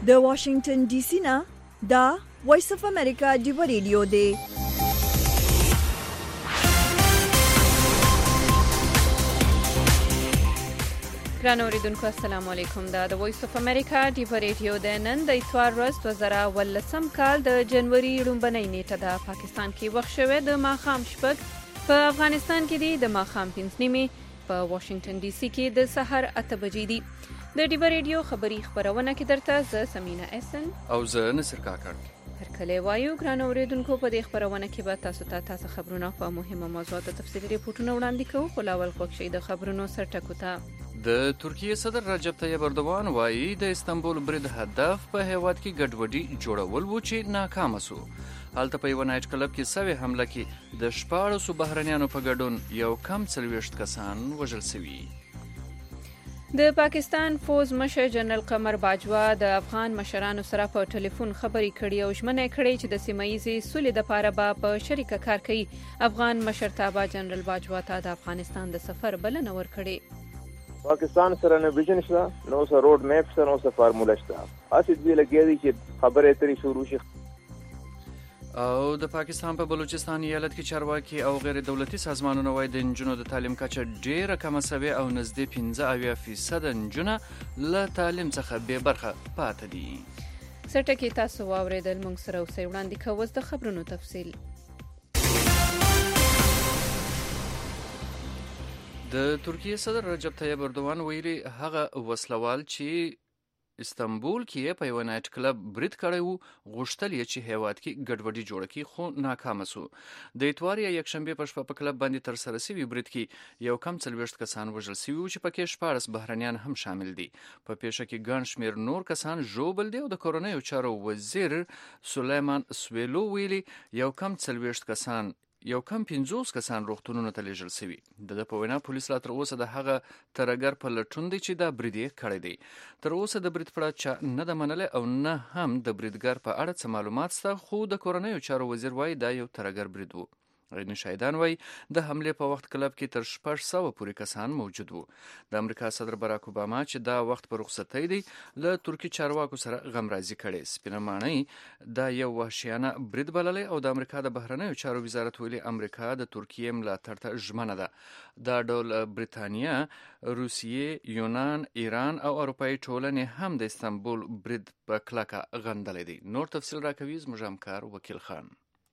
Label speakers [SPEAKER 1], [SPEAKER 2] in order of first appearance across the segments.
[SPEAKER 1] د واشنگټن ډي سي نه دا وایس اف امریکا ډیو ریډیو دی.
[SPEAKER 2] ګران اوریدونکو السلام علیکم. دا د وایس اف امریکا ډیو ریډیو د نن د اتوار ورځ 2018 کال د جنوري لومبنۍ نیټه ده. پاکستان کې وخت شوه د ماښام شپږ، په افغانستان کې دی د ماښام 5 نیمې، په واشنگټن ډي سي کې د سحر 8 بجې دي. د ډیو ریډیو خبری خبرونه کې درته زه سمینا احسن
[SPEAKER 3] او زه نصر کاکړ.
[SPEAKER 2] هرکله وایو ګران اوریدونکو، په دې خبرونه کې به تاسو خبرونه په مهمه موضوعاتو تفصیلي ریپورتونه وړاندې کوو. خو لاول خوښ شئ د خبرونو سرټکو ته.
[SPEAKER 3] د ترکیه صدر رجب طیب اردوغان وایي د استنبول برید هدف په هیواد کې ګډوډي جوړول و چې ناکام شو. هلته په یو نایټ کلب کې سوي حمله کې د 14 بهرنیانو په ګډون یو کم 40 کسان وژل شوي.
[SPEAKER 2] د پاکستان فوز مشر جنرال قمر باجوا د افغان مشرانو سره په ټلیفون خبرې کړې او ژمنه کړې چې د سیمایي سولې لپاره به په شریکه کار کوي. افغان مشرتابه جنرال باجوا ته د افغانستان د سفر بلنه ورکړې.
[SPEAKER 4] پاکستان سره نه ویژن شته، نو سره روډ میپ شته، نو سره فارموله شته. اسی دې لګې دي چې خبرې اترې شروع شي.
[SPEAKER 3] او د پاکستان په بلوچستان ایالت کې چارواکي او غیر دولتي سازمانونه وایي د نجونو د تعلیم کچه ډیره کمه شوې او نږدې 15% نجونه له تعلیم څخه بې برخه پاتې دي.
[SPEAKER 2] سرټکی تاسو واوریدل، موږ سره اوسئ. وړاندې کوو د خبرونو تفصیل.
[SPEAKER 3] د ترکیه صدر رجب طیب اردوغان ویلي هغه وسلوال چې استنبول کې په یو نایټ کلب برید کړی و غوښتل یې چې هیواد کې ګډوډي جوړه کړي، خو ناکامه شو. د اتوار یا یکشنبه په شپه په کلب باندې تر سره شوي برید کې یو کم 40 کسان وژل شوي و چې پکې 14 بهرنیان هم شامل دي. په پیښه کې ګڼ شمېر نور کسان ژوبل دي او د کورنیو چارو وزیر سلیمان سویلو ویلي یو کم 50 کسان روغتونونو ته لیږل شوي. د په وینا پولیس لا تر اوسه د هغه ترهګر په لټون دی چې دا برید یې کړی دی. تر اوسه د برید په اړه چا نه ده منلې او نه هم د بریدګر په اړه څه معلومات شته، خو د کورنیو چارو وزیر وایي دا یو ترهګر برید و. عیني شاهدان وایي د حملې په وخت کلب کې تر 600 پورې کسان موجود وو. د امریکا صدر باراک اوباما چې دا وخت په رخصتۍ دی له ترکی چارواکو سره غمرازي کړي. سپینه ماڼۍ دا یو وحشیانه برید بللی او د امریکا د بهرنیو چارو وزارت ویلي امریکا د ترکیې ملاتړ ته ژمنه ده. دا ډول برتانیا، روسیې، یونان، ایران او اروپایي ټولنې هم د استنبول برید په کلکه غندلی دی. نور تفصیل راکوي زموږ همکار وکیل خان.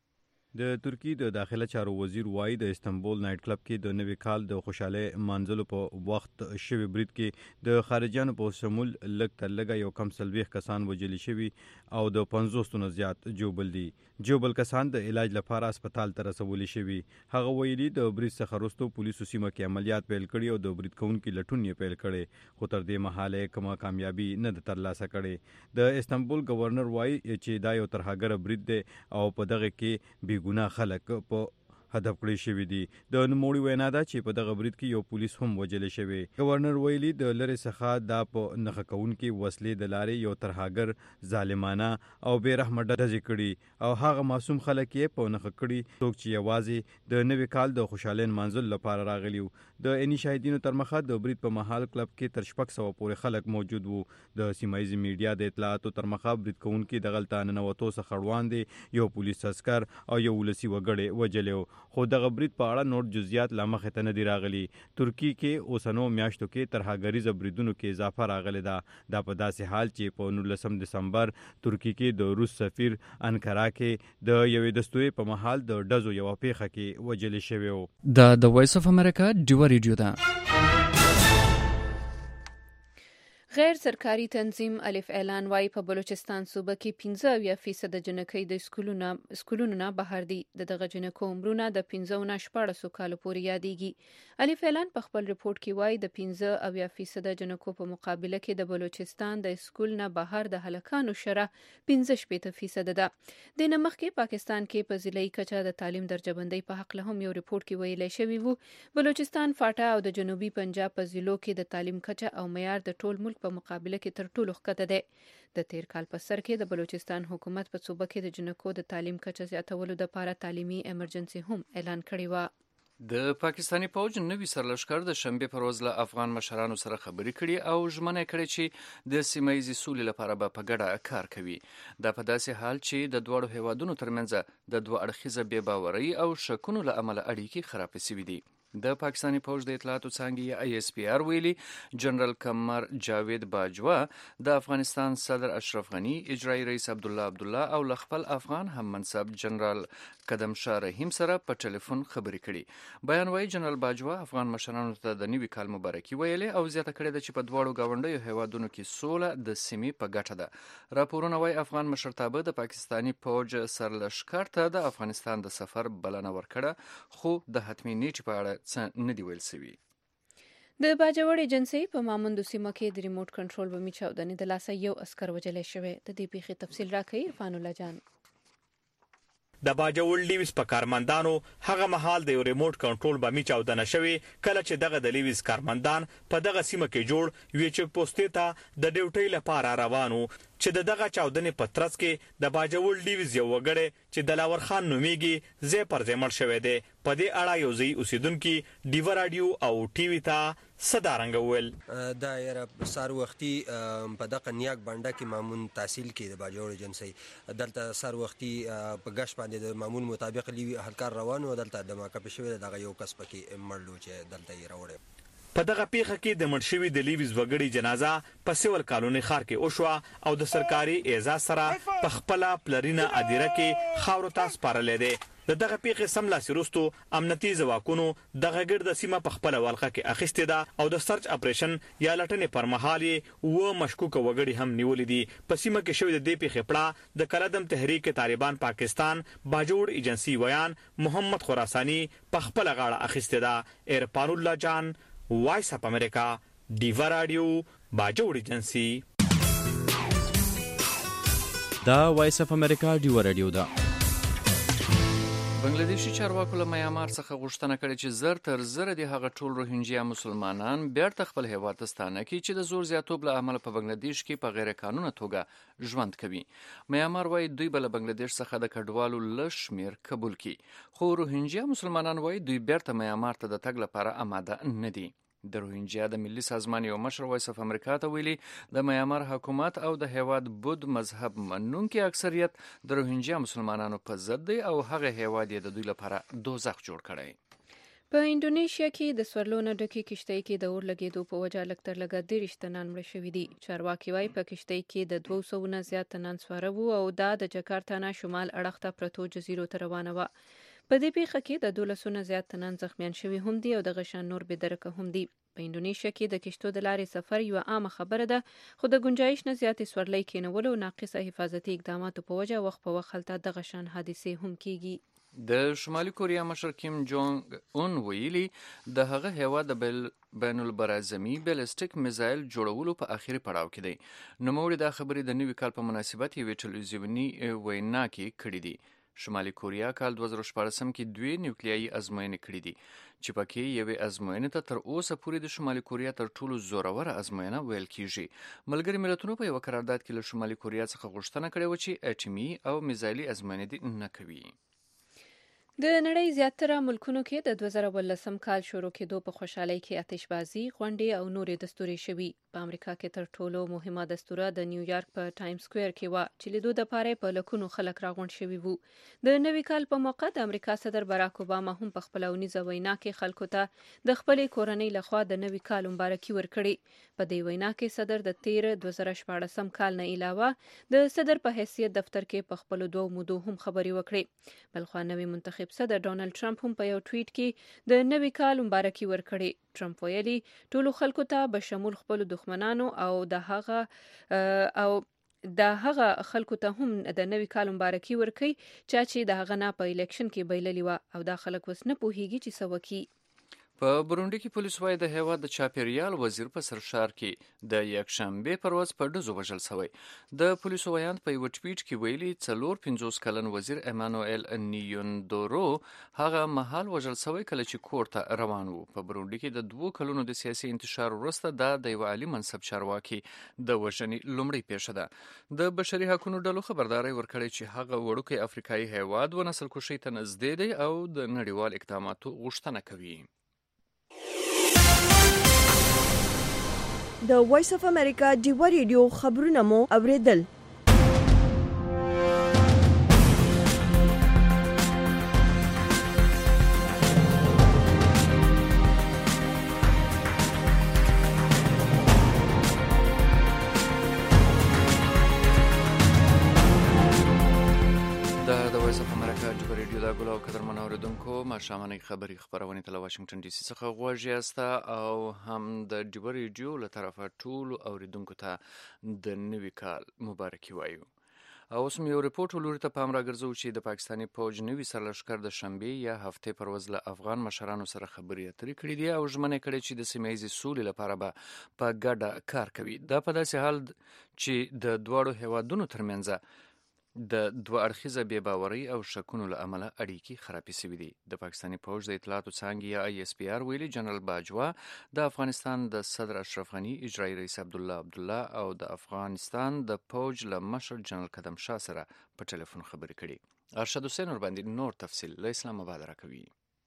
[SPEAKER 5] د ترکی د داخله چارو وزیر وایي د استنبول نایټ کلب کې د نوي کال د خوشاله مانځلو په وخت شوی برید کې د خارجيانو په شمول لږ تر لږه یو کم 40 کسان وژل شوي او د 50 نه زیات جوبل دي. جوبل کسان د علاج لپاره هسپتال ته رسولي شوي. هغه ویلي د برید څخه وروسته پولیسو سیمه کې عملیات پیل کړي او د برید کوونکو لټون یې پیل کړي، خو تر دې مهاله کومه کامیابي نه ده ترلاسه کړې. د استنبول گورنر وایي چې دا یو ترهګر برید دی او په دغه کې ګناه خلک په هدف کړی شوی دي. د نوموړي وینا ده چې په دغه برید کې یو پولیس هم وژل شوی. گورنر ویلي د لری څخه دا په نخښه کوونکي وسلې د لارې یو ترهګر ظالمانه او بې رحمه ډزې کړي او هغه معصوم خلک یې په نخښه کړي څوک چې یوازې د نوي کال د خوشاله نمانځلو لپاره راغلي وو. د عیني شاهدینو تر مخه د برید په مهال کلب کې تر 600 پورې خلک موجود وو. د سیمایي میډیا د اطلاعاتو تر مخه برید کوونکي د غلطه ننوتو څخه وړاندې یو پولیس عسکر او یو ولسی وګړی وژلو، خو دغه برید په اړه نور جزئیات لا مخې ته نه دي راغلي. ترکی کې اوسنو میاشتو کې ترهګریزه بریدونو کې اضافه راغلی ده. دا په داسې حال چې په 19 دسمبر ترکی کې د روس سفیر انکارا کې د یوې دستوري په محل د ډزو یو پیښه کې وژل شوی و.
[SPEAKER 3] د وایس اف امریکا ډیو ریډیو ده.
[SPEAKER 2] غیر سرکاري تنظیم الف اعلان وايي په بلوچستان صوبه کې 15% جنکۍ د سکولونو نه بهر دي. دغه جنکو عمرونه د 15 نه 14 کال پورې یادېږي. الف اعلان په خپل ریپورت کې وايي د 15% جنکو په مقابله کې د بلوچستان د سکول نه بهر د هلکانو شره 15% ده. د نمخ کې پاکستان کې په ضلعي کچه د تعلیم درجه بندۍ په حق له هم یو ریپورت کې ویل شوی وو بلوچستان، فاټا او د جنوبي پنجاب په ضلعو کې د تعلیم کچه او معیار د ټول ملک په مقابله کې تر ټولو ښکته ده. د تیر کال په سر کې د بلوچستان حکومت په صوبه کې د جنکو د تعلیم کچه زیاتولو لپاره تعلیمي ایمرجنسي هم اعلان کړی و.
[SPEAKER 3] د پاکستانی پوج نوی سرلشکر د شنبه پر ورځ له افغان مشرانو سره خبرې کړي او ژمنه کړې چې د سیمه ییزې سولې لپاره به په ګډه کار کوي. دا په داسې حال چې د دوړو هیوادونو ترمنځ د دوه اړخیزه بې باورۍ او شکونو له امله اړیکې خراب شوې دي. د پاکستانی پوج د اطلاعاتو څانګې ISPR ویلي جنرال قمر جاوید باجوا د افغانستان صدر اشرف غنی، اجرایی رئیس عبدالله او له خپل افغان هم منصب جنرال قدم شاه رحیم سره په ټلیفون خبرې کړي. بیان وايي جنرال باجوا افغان مشرانو ته د نوي کال مبارکي ویلې او زیاته کړې ده چې په دواړو ګاونډیو هیوادونو کې سوله د سیمې په ګټه ده. راپورونه وايي افغان مشرتابه د پاکستانی پوج سرلشکر ته د افغانستان د سفر بلنه ورکړه خو د حتمي نیټې په اړه څه نه دی ویل شوی.
[SPEAKER 2] د باجوړ ایجنسی په ماموندو سیمه کې د ریموټ کنټرول بمي چاودنې د لاسه یو عسكر وژل شوی. د دې پیښې تفصیل راکوي عرفان الله جان.
[SPEAKER 6] د باجوړ لیویس په کارمندانو هغه مهال د یو ریموټ کنټرول بمي چاودنه شوی کله چې دغه د لیویس کارمندان په دغه سیمه کې جوړ وی چک پوسټ ته د ډیوټي لپاره روانو چې دغه چاودنې په ترڅ کې د باجوړ لیویس یو وګړی چې دلاور خان نومیږي زې پر زمړ شوی دی. په دې اړه یو ځای اوسیدونکو ډیو رادیو او ټي وي ته صدارنګ ول
[SPEAKER 7] دا یره سار وختي په دغه نیاک باندې کې مامون تحصیل کې د باجوړ ایجنسی دلته سار وختي په غش باندې د مامون مطابق لیوی هلکار روانو دلته د ماکه پښوی دغه یو کس پکې مړلو چې دلته یې راوړل.
[SPEAKER 6] په دغه پیښه کې د مړ شوي د لیویس وګړي جنازه په سیول کالونی ښار کې وشوه او د سرکاري اعزاز سره په خپل پلرینه ادیره کې خاورو ته سپارلې ده. دغه پیښې سملاسي وروستو امنیتي ځواکونو دغه ګرد سیمه په خپل ولقه کې اخیستې ده او د سرچ اپریشن یا لټنې پر مهال و مشکوک وګړي هم نیولې دي. په سیمه کې شوې د دې پیښې پړه د کلدم تحریک طالبان پاکستان باجوړ ایجنسی ویان محمد خراسانی په خپل غاړه اخیستې ده. عرفان الله جان وایس اپ امریکا ډیو رادیو باجوړ ایجنسی.
[SPEAKER 8] دا وایس اپ امریکا ډیو رادیو ده.
[SPEAKER 3] بنگلادیشي چارواکو له میامار څخه غوښتنه کړې چې زر تر زره د هغه ټول روهینجیا مسلمانان بیرته خپل هیواد ته ستانه کړي چې د زور زیاتوب له امله په بنگلادیش کې په غیر قانوني توګه ژوند کوي. میامار وايي دوی به له بنگلادیش څخه د کډوالو له شمیر قبول کړي خو روهینجیا مسلمانان وايي دوی بیرته میامار ته د تګ لپاره آماده نه دي. د روهینجیا د ملي سازمان یو مشر وایس اف امریکا ته ویلي د میامار حکومت او د هیواد بود مذهب منونکي اکثریت د روهینجیا مسلمانانو په ضد دی او هغه هیواد یې د دوی لپاره دوزخ جوړ کړی.
[SPEAKER 2] په انډونیشیا کې د سورلونه ډکې کشتۍ کې د اور لګېدو په وجه لږ تر لږه 30 تنان مړه شوي دي. چارواکي وايي په کشتۍ کې د 200 نه زیات تنان سواره وو او دا د جکارتا نه شمال اړخ ته پرتو جزیرو ته روانه وه. په دې پیښه کې د 1200 نه زیات تنان زخمیان شوي هم دي او د غشان نور بېدرکه هم دي. په انډونیشیا کې د کشتو د لارې سفر یو عامه خبره ده خو د گنجایش نه زیاتې سورلۍ کېنولو او ناقصه حفاظتي اقداماتو په وجه وخت په وخت هلته د غشان حادثې هم کیږي.
[SPEAKER 3] د شمالي کوریا مشر کیم جونګ اون ویلي د هغه هیواد د بین البرازمي بیلستیک میزایل جوړولو په اخیری پړاو کې دی. نوموړي دا خبرې د نوي کال په مناسبت یوې ټلویزیوني وینا کې کړې دي. شمالي کوریا کال 2014 کې 2 نیوکلیایي ازموینې کړې دي چې پکې یوې ازموینې ته تر اوسه پورې د شمالي کوریا تر ټولو زوروره ازموینه ویل کیږي. ملګري ملتونو په یو قرارداد کې له شمالي کوریا څخه غوښتنه کړې و چې اټومي او میزایلي ازموینې دې نه کوي.
[SPEAKER 2] د نړۍ زیاتره ملکونو کې د 2018 کال شروع کېدو په خوشحالۍ کې آتشبازي، غونډې او نورې دستورې شوي. په امریکا کې تر ټولو مهمه دستوره د نیویارک په ټایم سکویر کې وه چې لیدو دپاره په لکونو خلک راغونډ شوي وو. د نوي کال په موقع د امریکا صدر باراک اوباما هم په خپله اونیزه وینا کې خلکو ته د خپلې کورنۍ لخوا د نوي کال مبارکي ورکړې. په دې وینا کې صدر د تیر 2014 کال نه علاوه د صدر په حیثیت دفتر کې په خپلو 2 مودو هم خبرې وکړې. بلخوا نوي منتخب صدر ډونالد ټرمپ هم په یو ټویټ کې د نوي کال مبارکي ورکړې. ټرمپ ویلي ټولو خلکو ته به شمول خپلو دښمنانو او د هغه خلکو ته هم د نوي کال مبارکي ورکړي چې د هغه نه په الیکشن کې بایللي وه او دا خلک اوس نه پوهیږي چې څه وکړي.
[SPEAKER 3] په بورونډي کې پولیس وايي د هیواد د چاپیریال وزیر په سرشار کې د یکشنبه پر ورځ په ډزو وژل شوی. د پولیسو ویاند په یو ټویټ کې ویلي 450 کلن وزیر امانوئل نیوندورو هغه مهال وژل شوی کله چې کور ته روان وو. په بورونډي کې د 2 کلونو د سیاسي انتشار وروسته د یو عالی منصب چارواکي د وژنې لومړی پیښه ده. د بشري حقوقو ډلو خبرداري ورکړې چې هغه وړوکی افریقایي هیواد و نسل کشي ته نږدې دی او د نړیوال اقداماتو غوښتنه کوي.
[SPEAKER 1] د وایس اف امریکا ډیوا ریډیو خبرونه مو اوریدل.
[SPEAKER 3] دا ګل او قدرمن اوریدونکو ماښامنۍ خبري خبرونه ته له واشنگټن ډي سي څخه غواړي یاسته او هم د ډیو ریډیو له طرفه ټول اوریدونکو ته د نوي کال مبارکي وایو. او اوس یو ریپورت ولوري ته پام راګرځو چې د پاکستاني فوج نوي سرلښکر د شنبه یا هفته پر ورځ له افغان مشرانو سره خبرې اترې کړې دي او ژمنه کړې چې د سیمه ییزې سولې لپاره به په ګډه کار کوي. دا په داسې حال چې د دواړو هیوادونو ترمنځ د دوه اړخیزه بې باورۍ او شکونو له امله اړیکې خرابې شوې دي. د پاکستاني فوج د اطلاعاتو څانګې یا ISPR ویلي جنرال باجوا د افغانستان د صدر اشرف غني، اجرایي رئیس عبدالله او د افغانستان د فوج له مشر جنرال قدم شاه سره په ټلیفون خبرې کړي. ارشد حسین ورباندې نور تفصیل له اسلام آباد راکوي.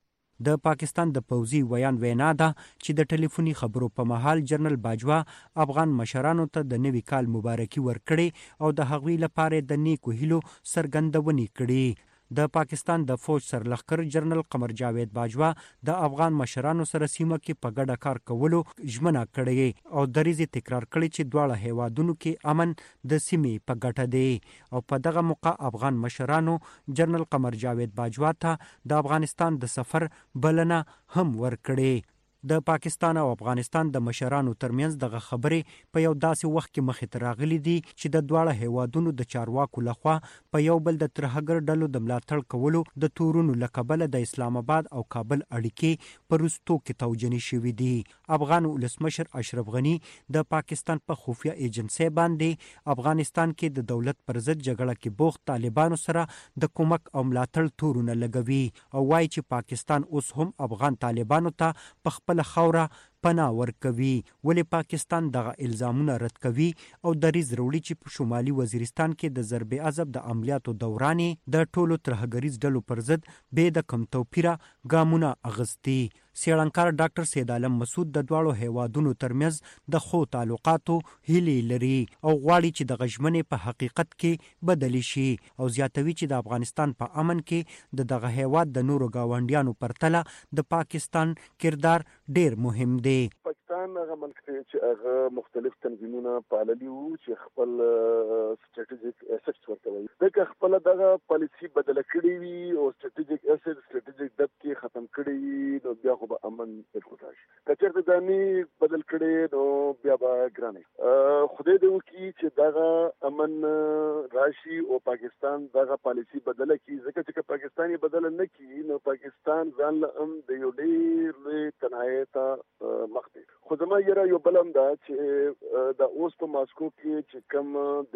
[SPEAKER 9] د پاکستان د پوځي وینا ده چې د ټلیفوني خبرو په مهال جنرال باجوا افغان مشرانو ته د نوي کال مبارکي ورکړي او د هغوی لپاره د نیکو هیلو څرګندونې کړي. د پاکستان د فوج سرلښکر جنرال قمر جاوید باجوا د افغان مشرانو سره سیمه کې په ګډه کار کولو ژمنه کړې او دریځ تکرار کړی چې دواړه هیوادونو کې امن د سیمې په ګټه دی. او په دغه موقع افغان مشرانو جنرال قمر جاوید باجوا ته د افغانستان د سفر بلنه هم ورکړې. د پاکستان او افغانستان د مشرانو ترمنځ دغه خبرې په یو داسې وخت کې مخې ته راغلي دي چې د دواړه هیوادونو د چارواکو لخوا په یو بل د ترهګر ډلو د ملاتړ کولو د تورونو له کبله د اسلام آباد او کابل اړیکې په رستو کې توجنې شوي دي. افغان ولسمشر اشرف غني د پاکستان په خفیه ایجنسۍ باندې افغانستان کې د دولت پر ضد جګړه کې بوخت طالبانو سره د کومک او ملاتړ تورونه لګوي او وایي چې پاکستان اوس هم افغان طالبانو ته په خپل خوره پناه ورکوي. ولې پاکستان دغه الزامونه رد کوي او دریځ وروړي چې په شمالي وزیرستان کې د ضرب عضب د عملیاتو دوران د ټولو ترهګریز ډلو پر ضد بې د کم توپیره ګامونه اغستي. څېړنکار ډاکټر سید عالم مسعود د دواړو هیوادونو ترمنځ د ښو تعلقاتو هیلې لري او غواړي چې د ژمنې په حقیقت کې بدلی شي او زیاتوي چې د افغانستان په امن کې د دغه هیواد د نورو ګاونډیانو پرتله د پاکستان کردار ډیر مهم دی.
[SPEAKER 10] پاکستان هغه ملک دی چې هغه مختلف تنظیمونه پاللي وو چې خپل سټریټیجیک اسټس ورکوي. دغه خپل دغه پالیسی بدله کړې وي او سټریټیجیک اسټ سټریټیجیک ډب کې ختم کړی وي نو بیا خو به امن بالکل راشي. کچېرته ځاني بدل کړي نو بیا به ګرانه خدای دې وکړي چې دغه امن راشي او پاکستان دغه پالیسی بدله کړي. ځکه چې پاکستاني بدله نه کړي نو پاکستان ځان له د یو ډېر لوی تنهایی ته مخ دی. خو زما یره یو بلم ده چې د اوس په ماسکو کې چې کوم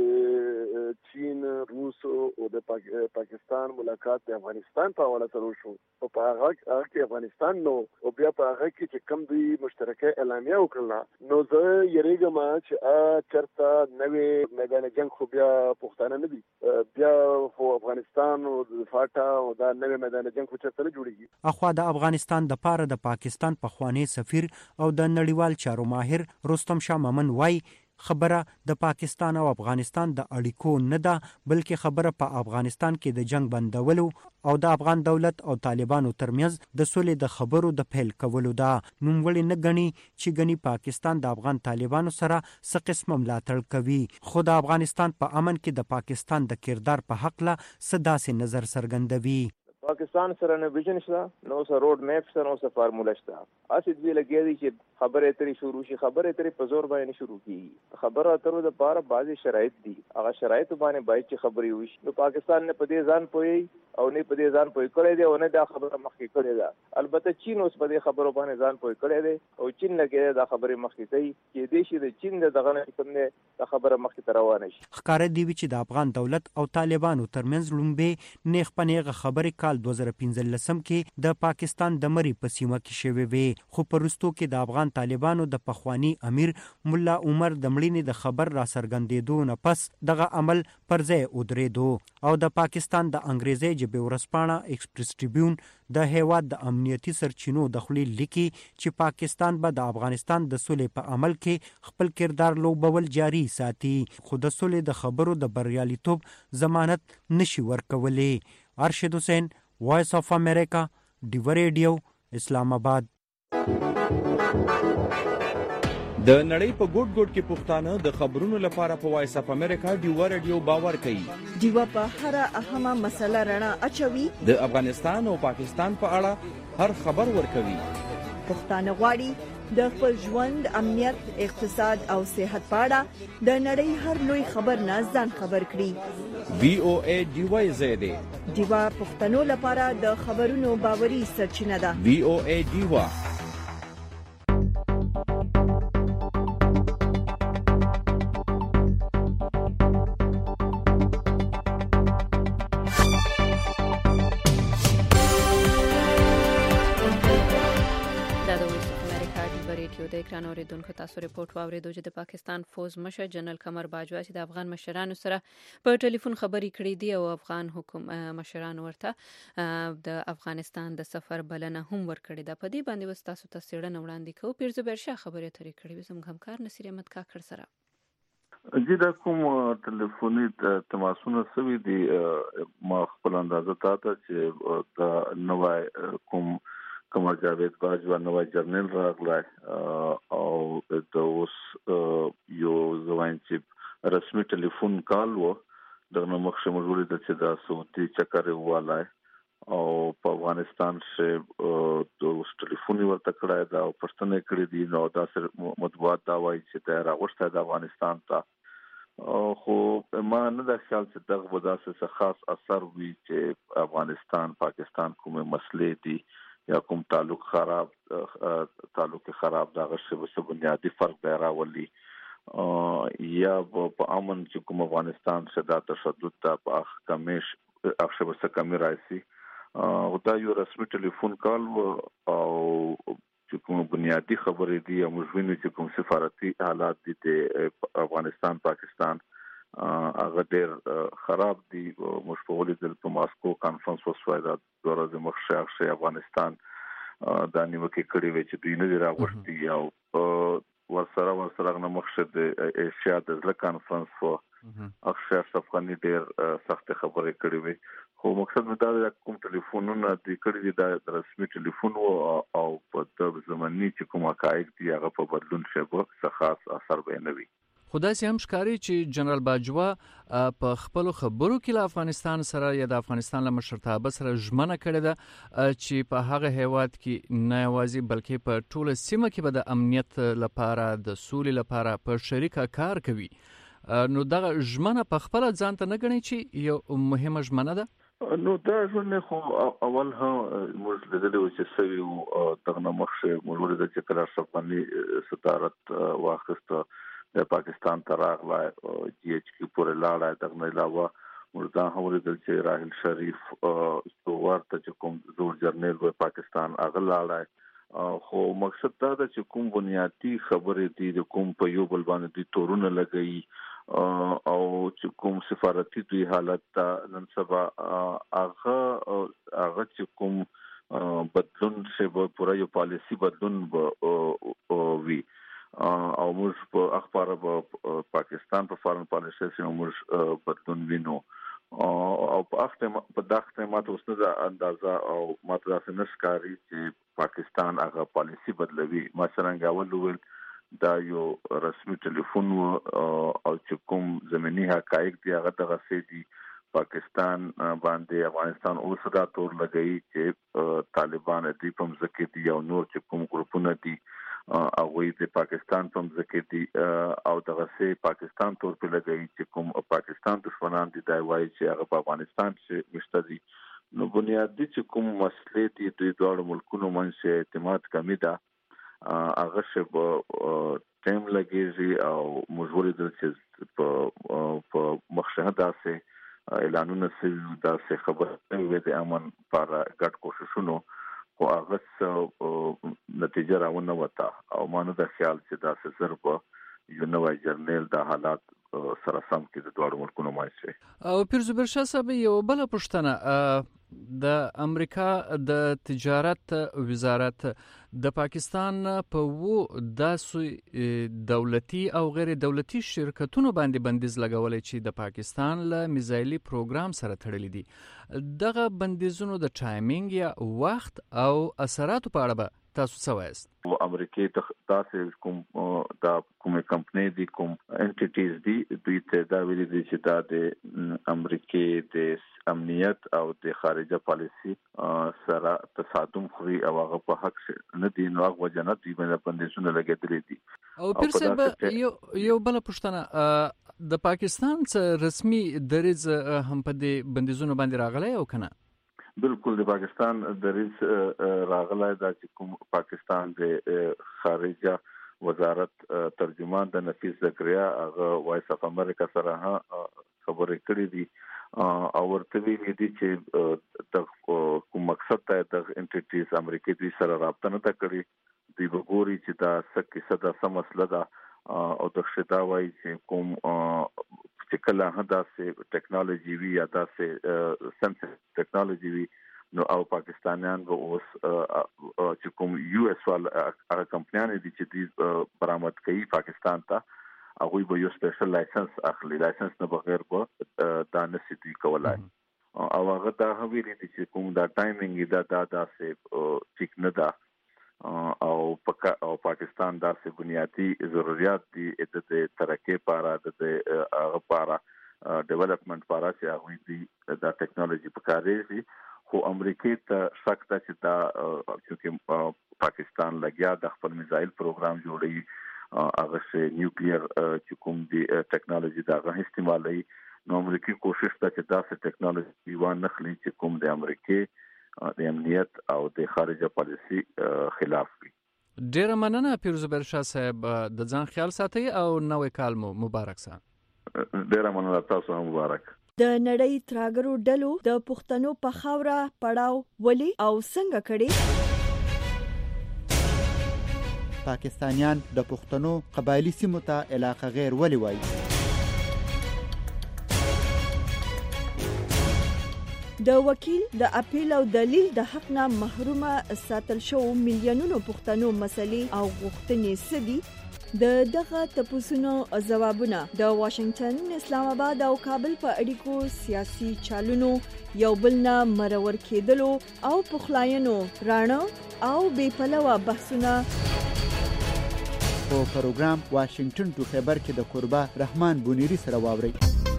[SPEAKER 10] د چین، روس او د پاکستان ملاقات د افغانستان په حواله سره وشو او په هغه کې افغانستان نو او بیا په هغه کې چې کوم دوی مشترکه اعلامیه وکړه نو زه یریږم چې چرته نوې میدان جنگ خو بیا پښتانه نه دي، بیا خو افغانستان او فاټا او دا نوې میدان جنگ خو چرته نه جوړیږي.
[SPEAKER 9] اخوا د افغانستان د پاره د پاکستان پخوانی سفیر او د نړیوال چارو ماهر رستم شاه ممن وای خبره د پاکستان او افغانستان د اړیکو نه ده بلکې خبره په افغانستان کې د جنگ بندولو او د افغان دولت او طالبانو ترمنځ د سولې د خبرو د پیل کولو ده. نوموړي نه ګڼي چې ګڼي پاکستان د افغان طالبانو سره څه قسم ملاتړ کوي، خو د افغانستان په امن کې د پاکستان د کردار په حق له څه داسې نظر څرګندوي.
[SPEAKER 4] پاکستان سره نه ویژن شته، نو سره روډ میپ شته، نو سره فارموله شته. اسې دې لګیا دي چې خبرې اترې شروع شي، خبرې اترې په زور باندې شروع کیږي. خبرو اترو د پاره بعضي شرایط دي، هغه شرایط باندې باید چې خبرې وشي. نو پاکستان نه په دې ځان پوي او نه په دې ځان پوي کړی دی او نه دا خبره مخکې کړې ده. البته چین اوس په دې خبرو باندې ځان پوي کړی دی او چین لګي دا خبره مخکې کوي چې دې شي د چین دغه نه کوم نه دا خبره مخکې روانه شي.
[SPEAKER 9] ښکارا دی چې د افغان دولت او طالبانو ترمنځ لومبه نیغ پنیغه خبرې کال 2015 کې د پاکستان د مری په سیمه کې شوې وې، خو په وروستو کې د افغان طالبانو د پخوانی امیر مولا عمر د مړینې د خبر را څرګندېدو نه پس دغه عمل پر ځای ودرېدو او د پاکستان د انګریزي ژبې ورځپاڼه ایکسپریس ټریبیون د هیواد د امنیتي سرچینو د خولي لیکي چې پاکستان به د افغانستان د سولې په عمل کې خپل کردار لوبول جاری ساتي، خو د سولې د خبرو د بریالیتوب ضمانت نشي ورکولی. ارشد حسین، وایس اف امریکا، ډیو ریډیو، اسلام آباد.
[SPEAKER 8] د نړۍ په ګوټ ګوټ کې پښتانه د خبرونو لپاره په وایس اف امریکا ډیو ریډیو باور کوي.
[SPEAKER 1] ډیو په هر اهمه مسله رڼا اچوي.
[SPEAKER 8] د افغانستان او پاکستان په اړه هر خبر ورکوي.
[SPEAKER 1] پښتانه غواړي د خپل ژوند، امنیت، اقتصاد او صحت په اړه د نړۍ هر لوی خبر نه ځان خبر کړي.
[SPEAKER 8] وی او ای ډیو زیاده
[SPEAKER 1] ډیو پښتنو لپاره د خبرونو باوري سرچینه ده.
[SPEAKER 8] وی او ای ډیو.
[SPEAKER 2] د اکران اوریدونکو تاسو ریپورت واوریدو چې د پاکستان فوز مشر جنرال قمر باجوا چې د افغان مشرانو سره په ټلیفون خبرې کړې دي او افغان حکومت مشرانو ورته د افغانستان د سفر بلنه هم ورکړې ده. په دې باندې وس تاسو ته څېړنه وړاندې کوو. پیرزو برشا خبرې اترې کړې زموږ همکار نصیر احمد کاکړ سره.
[SPEAKER 11] جی دا کوم ټلیفوني تماسونه سوي دي ما خپل اندازه ته چې دا نوای قمر جاوید باجوا نوای جرنل راغلی او د اوس یو ځوان چې رسمي ټلیفون کال و دغه مخکې موږ ولید چې دا صوتي چکر والای او په افغانستان کې د اوس ټلیفون ورته کړای دا پښتنه کړی دي نو دا سر مطبوعات دا وایي چې دا راغښته د افغانستان ته خو ما نه د خیال چې دغه وداسه خاص اثر وي چې افغانستان پاکستان کومه مسلې دي یا کوم تعلق خراب دا غشي په بنیادی فرق دی راولي یا په امن چې کوم افغانستان شدا تشدد ته په احکامیش اخشبه کمی راځي او دا یو رسمي ټلیفون کال او چې کوم بنیادی خبرې دي او موږ چې کوم سفارتي حالات دي د افغانستان پاکستان هغه ډېر خراب دي. موږ په ولې د ماسکو کانفرنس وسوای دا ورځ مخشه افغانستان د نیوکه کړې وي چې دوی نه راغورتي او ورسره نه مخشه د ایشیا د ځل کانفرنس و اخشار صفخاني ډېر سخت خبرې کړې وي خو مقصد دا د کوم ټلیفونونه د کړې د رسمي ټلیفون او په د زماني چې کوم حقایق دي هغه په بدلون شوه څه خاص اثر به نه وي.
[SPEAKER 3] خدای سي هم ښکاري چې جنرال باجوا په خپل خبرو کې له افغانستان سره یا د افغانستان له مشرتابه سره ژمنه کړې ده چې په هغه هیواد کې نه یوازې بلکې په ټوله سیمه کې به د امنیت لپاره د سولې لپاره په شریکه کار کوي. نو دغه ژمنه په خپل ځان ته نه غني چې یو مهمه ژمنه ده.
[SPEAKER 11] نو دا ژوند خو اول هم موږ لیدلو چې سوي او دغه مخشه موږ د چې کله صفانی ستارت واخسته د پاکستان ته راغلی جی ایچ کی پورې لاړه دغه علاوه مردا هم ورته چې راحل شریف ورته چې کوم زور جرنیل و پاکستان هغه لاړه خو مقصد دا ده چې کوم بنیادی خبرې دي د کوم په یو بل باندې دي تورونه لګي او چې کوم سفارتي دوی حالت ته نن سبا هغه چې کوم بدلون شي به پوره یو پالیسی بدلون وي او موږ په اخبار په پاکستان په فارن پالیسي سره موږ بدلون وینو او په دغه ماته اوس نه اندازه او ماته داسې نشکاري چې پاکستان هغه پالیسی بدلوي. مثلا اول دا یو رسمي ټلیفون او چې کوم زمینی حقایق دی هغه دغه سي دي پاکستان باندې افغانستان اوس دا تور لګي چې طالبان دې په مزکه دي او نور چې کوم ګروپونه دي او د پاکستان په مزکه دي او دغه سي پاکستان تور په لګي چې کوم پاکستان دشمنان دي دا وایي چې هغه په افغانستان کې مشته دي نو بنیادی چې کوم مسلې دي د دوه ملکونو منځ اعتماد کمی ده هغه شب ټیم لګیږي او مجبورې ده چې په مخشهده سه اعلانونه سوي دا سه خبره وي د امن پر ګډ کوششونو خو هغه نتیجه راونه وتا او مانو د خیال چې دا سه ضرب یو نوې جرنیل د حالات سره سم کې د دوه ملکونو مایسه
[SPEAKER 3] او پیرزبر شاه صاحب یو بل پښتنه د امریکا د تجارت وزارت د پاکستان په وو داسې دولتي او غیر دولتي شرکتونو باندې بندیز لګولې چې د پاکستان له میزایلي پروګرام سره تړلې دي دغه بندیزونو د ټایمینګ یا وخت او اثراتو په اړه تاسو څه وایست؟
[SPEAKER 11] امریکای ته تاسو کوم کمپنی دي کوم انټیټیز دي دوی ته دا ویلي دي چې دا د امریکای د امنیت او د خارجه پالیسي سره تصادم خوري او هغه په حق نه دي نو هغه وجنه دوی باندې بندیزونه لګیدلې دي.
[SPEAKER 3] او پرسه یو بل پښتنه د پاکستان څخه رسمي دریز هم په دې بندیزونو باندې راغلی او کنه؟
[SPEAKER 11] بالکل د پاکستان دریز راغلی دا چې کوم پاکستان د خارجه وزارت ترجمان د نفیس زکریا هغه وایس اف امریکا سره خبرې کړې دي او ورته ویلي دي چې د کوم مقصد ته د انټیټیز امریکای دوی سره رابطه نه کړې دوی وګوري چې دا څه کیسه ده څه مسله ده او د شدا وایي چې کوم چې کله هدا سه ټیکنالوژي وی یا دا سه سنسر ټیکنالوژي وی نو او پاکستانیان به اوس چې کوم یو اس وال هغه کمپنیانه دي چې دوی برآمد کوي پاکستان ته هغه به یو سپیشل لایسنس اخلي لایسنس نه بغیر به دا نشي دوی کولای او هغه دا ویلي دي چې کوم دا ټایمینګ دا سه ټیک نه ده او پاکستان دا سه بنیادی ضرورت دي د ترقی لپاره د هغه لپاره ډیولپمنٹ لپاره چې هغه دي دا ټیکنالوژي پکاري خو امریکای ته شک ده چې دا چې پاکستان لګیا د خپل میزایل پروګرام جوړي هغه سه نیوکلیر چې کوم دی ټیکنالوژي دا غو استعمالي نو امریکای کوشش ده چې دا سه ټیکنالوژي وان نخلي چې کوم د امریکای د امنیت او د خارجه پالیسي خلاف وي.
[SPEAKER 3] ډیره مننه پیرزبر شاه صاحب د ځان خیال ساتي او نوې کال مو مبارک سه.
[SPEAKER 11] ډیره مننه تاسو هم مبارک.
[SPEAKER 1] د نړۍ تراګرو ډلو د پښتنو په خاوره پړاو ولي او څنګه کړي؟
[SPEAKER 12] پاکستانیان د پښتنو قبایلی سیمو ته علاقه غیر ولي وایي؟
[SPEAKER 1] د وکیل د اپیل او دلیل د حق نه محرومه ساتل شو میلیونونو پښتنو مسلې او غوښتنې سدي دغه تپوسونو ځوابونه د واشنگټن اسلام آباد او کابل په اړیکو سیاسي چالونو یو بل نه مرور کېدلو او پخلاینو رانه او بې پلوه بحثونه
[SPEAKER 12] په پروګرام واشنگټن ټو خبر کې د قربا رحمان بونیری سره واوري.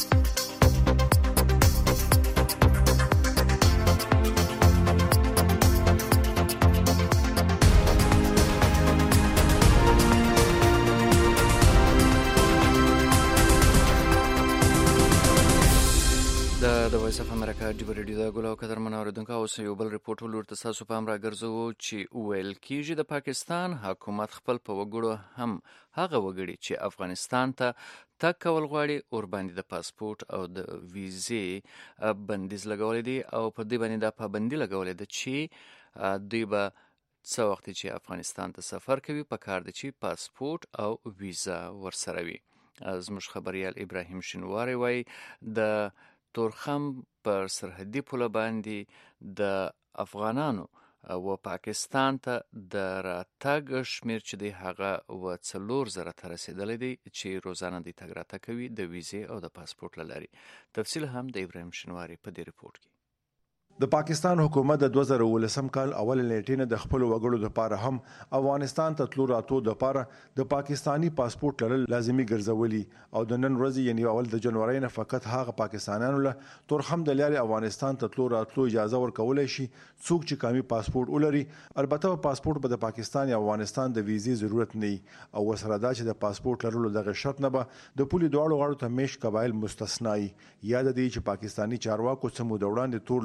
[SPEAKER 3] د وایس اف امریکا ډیو ریډیو د ګلو قدر منوردونکو اوس یو بل رپورټ ولورته تاسو په امر راګرځو چې ویل کیږي د پاکستان حکومت خپل په وګړو هم هغه وګړي چې افغانستان ته تګ کول غواړي اور باندې د پاسپورت او د ویزې بندیز لګولې دي او په دې باندې د پابندي لګولې ده چې دوی به څو وخت چې افغانستان ته سفر کوي په کار دي چې پاسپورت او ویزا ورسره وي. زموږ خبريال ابراهیم شینواری وایي د تورخم پر سرحدي پوله باندې د افغانانو و پاکستان ته د راتګ شمیر چې دی هغه و 4,000 ته رسیدلی دی چې روزانه دی تګ راتګ کوي د ویزې او د پاسپورت لري. تفصیل هم د ابراهیم شینواری په دې رپورت کې.
[SPEAKER 13] د پاکستان حکومت د 2019 کال اول نیټې د خپل وګړو لپاره هم افغانستان ته تلو راتلو لپاره د پاکستانی پاسپورت لرل لازمي ګرځولي او د نن ورځې یعنی اول د جنوري نه فقط هغه پاکستانیانو له تورخم د لارې افغانستان ته تلو راتلو اجازه ورکول شي څوک چې کامي پاسپورت ولري. البته پاسپورت به د پاکستان یا افغانستان د ویزې ضرورت نه او وسره دا چې د پاسپورت لرلو دغه شرط نه به د پولي دواړو غاړو ته میش قبایل مستثنای. یاد دي چې پاکستانی چارواکو سمو د وړاندې تور لګولې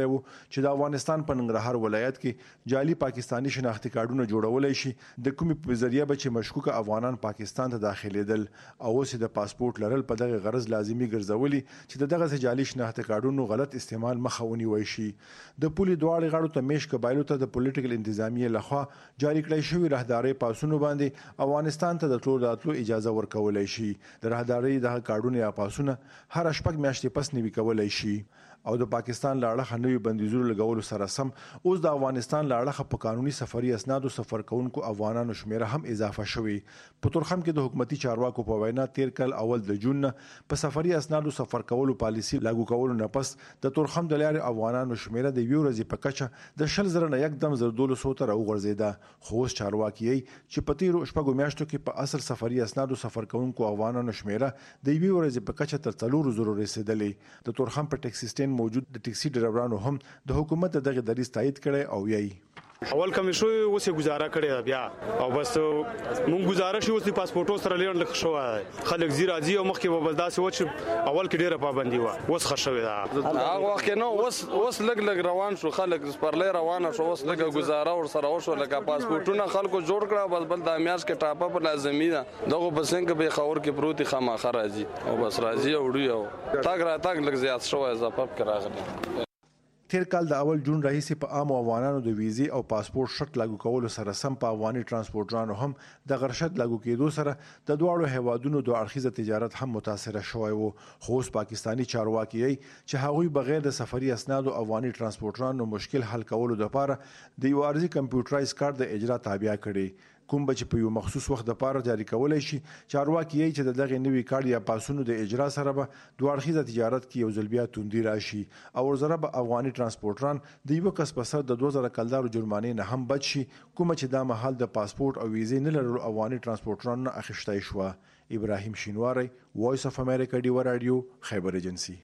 [SPEAKER 13] کړی وو چې د افغانستان په ننګرهار ولایت کې جعلي پاکستانی شناختی کارتونه جوړولای شي د کومې په ذریعہ به چې مشکوک افغانان پاکستان ته داخليدل او اوس د پاسپورت لرل په دغه غرض لازمي ګرځولي چې دغه جعلي شناختی کارتونو غلط استعمال مخه ونیوي شي د پولي دواړو غاړو ته میش قبایلو ته د پولیټیکل انتظامیه لخوا جاری کړی شوی راهداري پاسونو باندې افغانستان ته د تلو راتلو اجازه ورکولای شي د راهداري د کارتونو یا پاسونه هر شپږ میاشتې پس نیوي کولای شي او د پاکستان لاړه نوې بندیزونو لګولو سره سم اوس د افغانستان لاړه په قانوني سفري اسنادو سفر کوونکو افغانانو شمیره هم اضافه شوې په تورخم کې د حکومتي چارواکو په وینا 13 کال اول د جون په سفري اسنادو سفر کولو پالیسي لاګو کولو نه پس د تورخم د لارې افغانانو شمیره د ورځې په کچه د 10,000 نه یکدم 1200 ته راوغورځیده خو اوس چارواکي چې په تیرو شپږو میاشتو کې په اصل سفري اسنادو سفر کوونکو افغانانو شمیره د ورځې په کچه تر 400 رسیدلې د تورخم په ټیکسي سټین موجود د ټیکسي ډرایورانو هم د حکومت دغه دریځ تایید کړي او یي
[SPEAKER 14] اول کمی شو اوسه گزاره کړی بیا او بس مونږ گزاره شو اوسه پاسپورټو سره لیر لک شو خلک زیرا زی او مخکې په بلداسه و چې اول کې ډیره پابندي و اوس خښوي دا
[SPEAKER 15] هغه وخت نو اوس لګ روان شو خلک سپرلې روانه شو اوس لګ گزاره ور سره وشو لکه پاسپورټونه خلکو جوړ کړه بل د میاش کې ټاپه په لازمي ده دغه بسنګ به خور کې پروتي خامہ راځي او بس راځي او وړي تاګ را تاګ لګ زیات شو اضافه کراغلی
[SPEAKER 13] تیر کال د اول جون راهیسې په عام افغانانو د ویزې او پاسپورت شرط لاګو کولو سره سم په افغاني ترانسپورټرانو هم د غرشت لاګو کېدو سره د دوه هیوادونو د اړخیزه تجارت هم متاثر شوی وو خو پاکستانی چارواکي چې هغوی بغیر د سفري اسنادو افغاني ترانسپورټرانو مشکل حل کولو لپاره د یو ارزي کمپیوټرایز کارت د اجرا تابع کړي کوم به چې په یو مخصوص وخت لپاره جاری کولای شي چارواکي چې دغه نوي کارت یا پاسونو د اجرا سره به دوه اړخیزه تجارت کې یو ځل بیا توندي راشي او ورزره به افغاني ترانسپورټران د یو کس په سر د 2000 کلدارو جرمانې نه هم بچ شي کوم چې دا محل د پاسپورت او ویزې نه لرلو افغاني ترانسپورټران نه اخیشتای شو ابراهیم شینواری وایس اف امریکا ډیو رادیو خیبر ایجنسی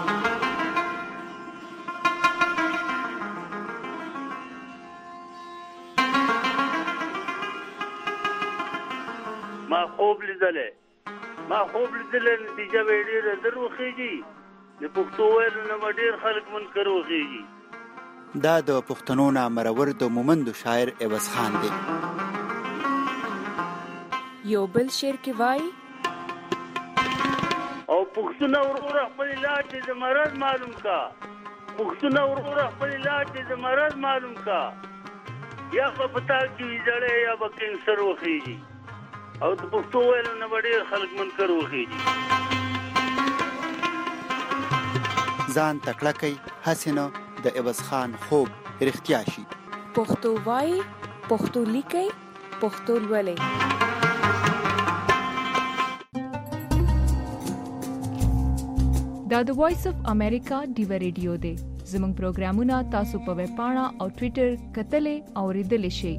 [SPEAKER 16] ما خوب لیدلې نتیجه به ډېره در وخیږي د پښتو ویلو نه ډېر خلک منکر وخیږي
[SPEAKER 12] دا د پښتنو نامرور د مومندو شاعر عوض خان دی
[SPEAKER 17] یو بل شعر کې وای
[SPEAKER 16] او پښتنو ورور خپل علاج د مرض معلوم کا پښتنو ورور خپل علاج د مرض معلوم کا یا په پتا کې جړې یا په کینسر وخیږي او د پښتو ویلو نه ډېر خلک منکر وخیږي
[SPEAKER 12] ځان تکړه کوي حسنه د عوض خان خوب رښتیا شي
[SPEAKER 17] پښتو وای پښتو لیکي پښتو لولي
[SPEAKER 18] دا د وایس اف امریکا ډیو ریډیو دی زموږ پروګرامونه تاسو په ویب پاڼه او ټوئیټر کتلې او ریډلې شئ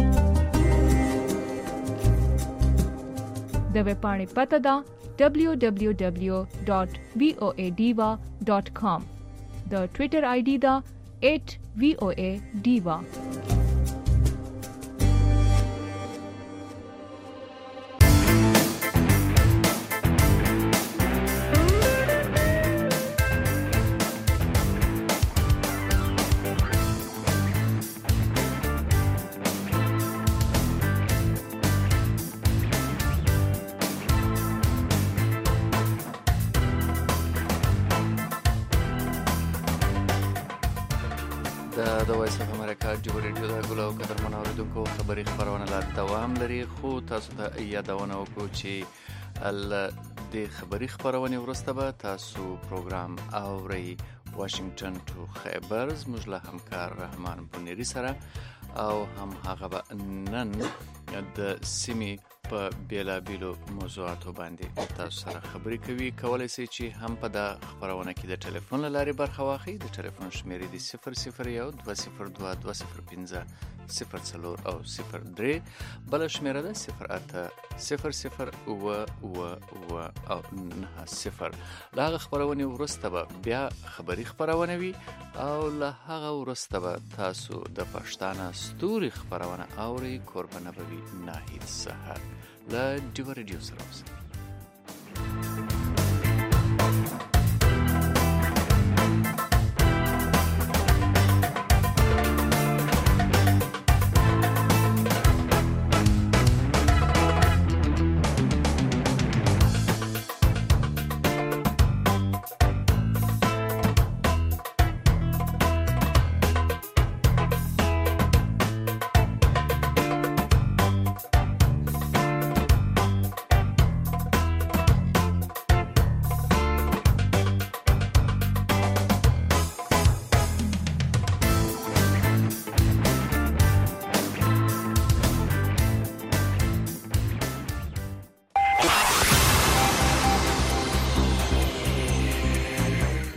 [SPEAKER 18] د ویب پاڼې پته ده www.voadiva.com د ټوئیټر آی ډي ده @voadiva
[SPEAKER 3] د وایس اف امریکا ډیو ریډیو د ګلو قدر منوریدونکو خبري خبرونه لا دوام لري خو تاسو ته یادونه وکړو چې د خبري خبرونه ورسته به تاسو پروګرام اوري واشنگټن ټو خیبر زموږ له همکار رحمان بنيري سره او هم هغه نن د سیمې په بیلابیلو موضوعاتو باندې تاسو سره خبرې کوي کولای شئ چې هم په دا خبرونه کې د ټلیفون لارې برخه واخلئ د ټلیفون شمیرې د 001-202-204 او 03 بل شمیره ده 08000 او 90 له هغه خبرونه ورسته به بیا خبري خبرونه وي او له هغه ورسته به تاسو د پښتانه ستوري خبرونه اوري قربانه به ناهید سحر لا ډیو ریډیو سره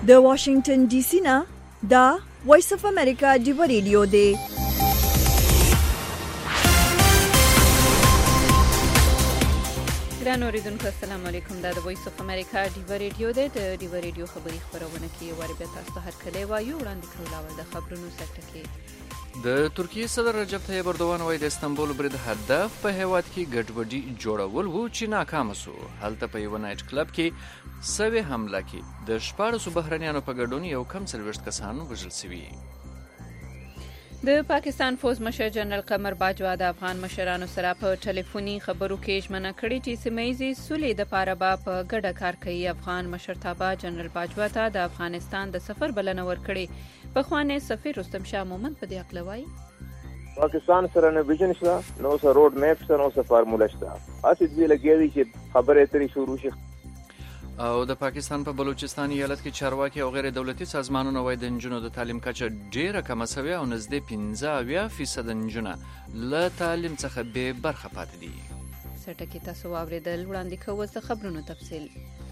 [SPEAKER 1] د واشنگټن ډي سي نه دا وایس اف امریکا دی ریډیو دی.
[SPEAKER 2] ګران اوریدونکو السلام علیکم. دا د وایس اف امریکا دی ریډیو دی. د دی ریډیو خبري خبرونه کې وری به تاسو هر کله وایو وړاندې کړو لاول د خبرونو سکته کې
[SPEAKER 3] د ترکیه صدر رجب طیب اردوغان وايي د استنبول برید هدف په هیواد کې ګډوډي جوړول وو چې ناکام شو. هلته په یو نایټ کلب کې سوي حمله کې د 14 بهرنیانو په ګډون یو کم 40 کسان وژل شوي.
[SPEAKER 2] د پاکستان فوز مشر جنرال قمر باجوا د افغان مشرانو سره په ټلیفوني خبرو کې ژمنه کړې چې سیمه‌یزې سولې د پاره په ګډه کار کوي. افغان مشرتابه جنرال باجوا ته د افغانستان د سفر بلنه ورکړې. په خوانه سفیر رستم شاه مومند په دې اقل وایي
[SPEAKER 4] پاکستان سره نه ویژن شته، نو سره روډ میپ شته، نو سره فارموله شته. اسی دې لګیږي چې خبره ترې شروع شي.
[SPEAKER 3] او د پاکستان په بلوچستان ایالت کې چارواکي او غیر دولتي سازمانونه وايي د نجونو د تعلیم کچه ډیره کمه شوې او نزدې 15% نجونه له تعلیم څخه به برخه پاتې دي.
[SPEAKER 2] سټکی تاسو واوریدل وړاندې کوو د خبرونو تفصیل.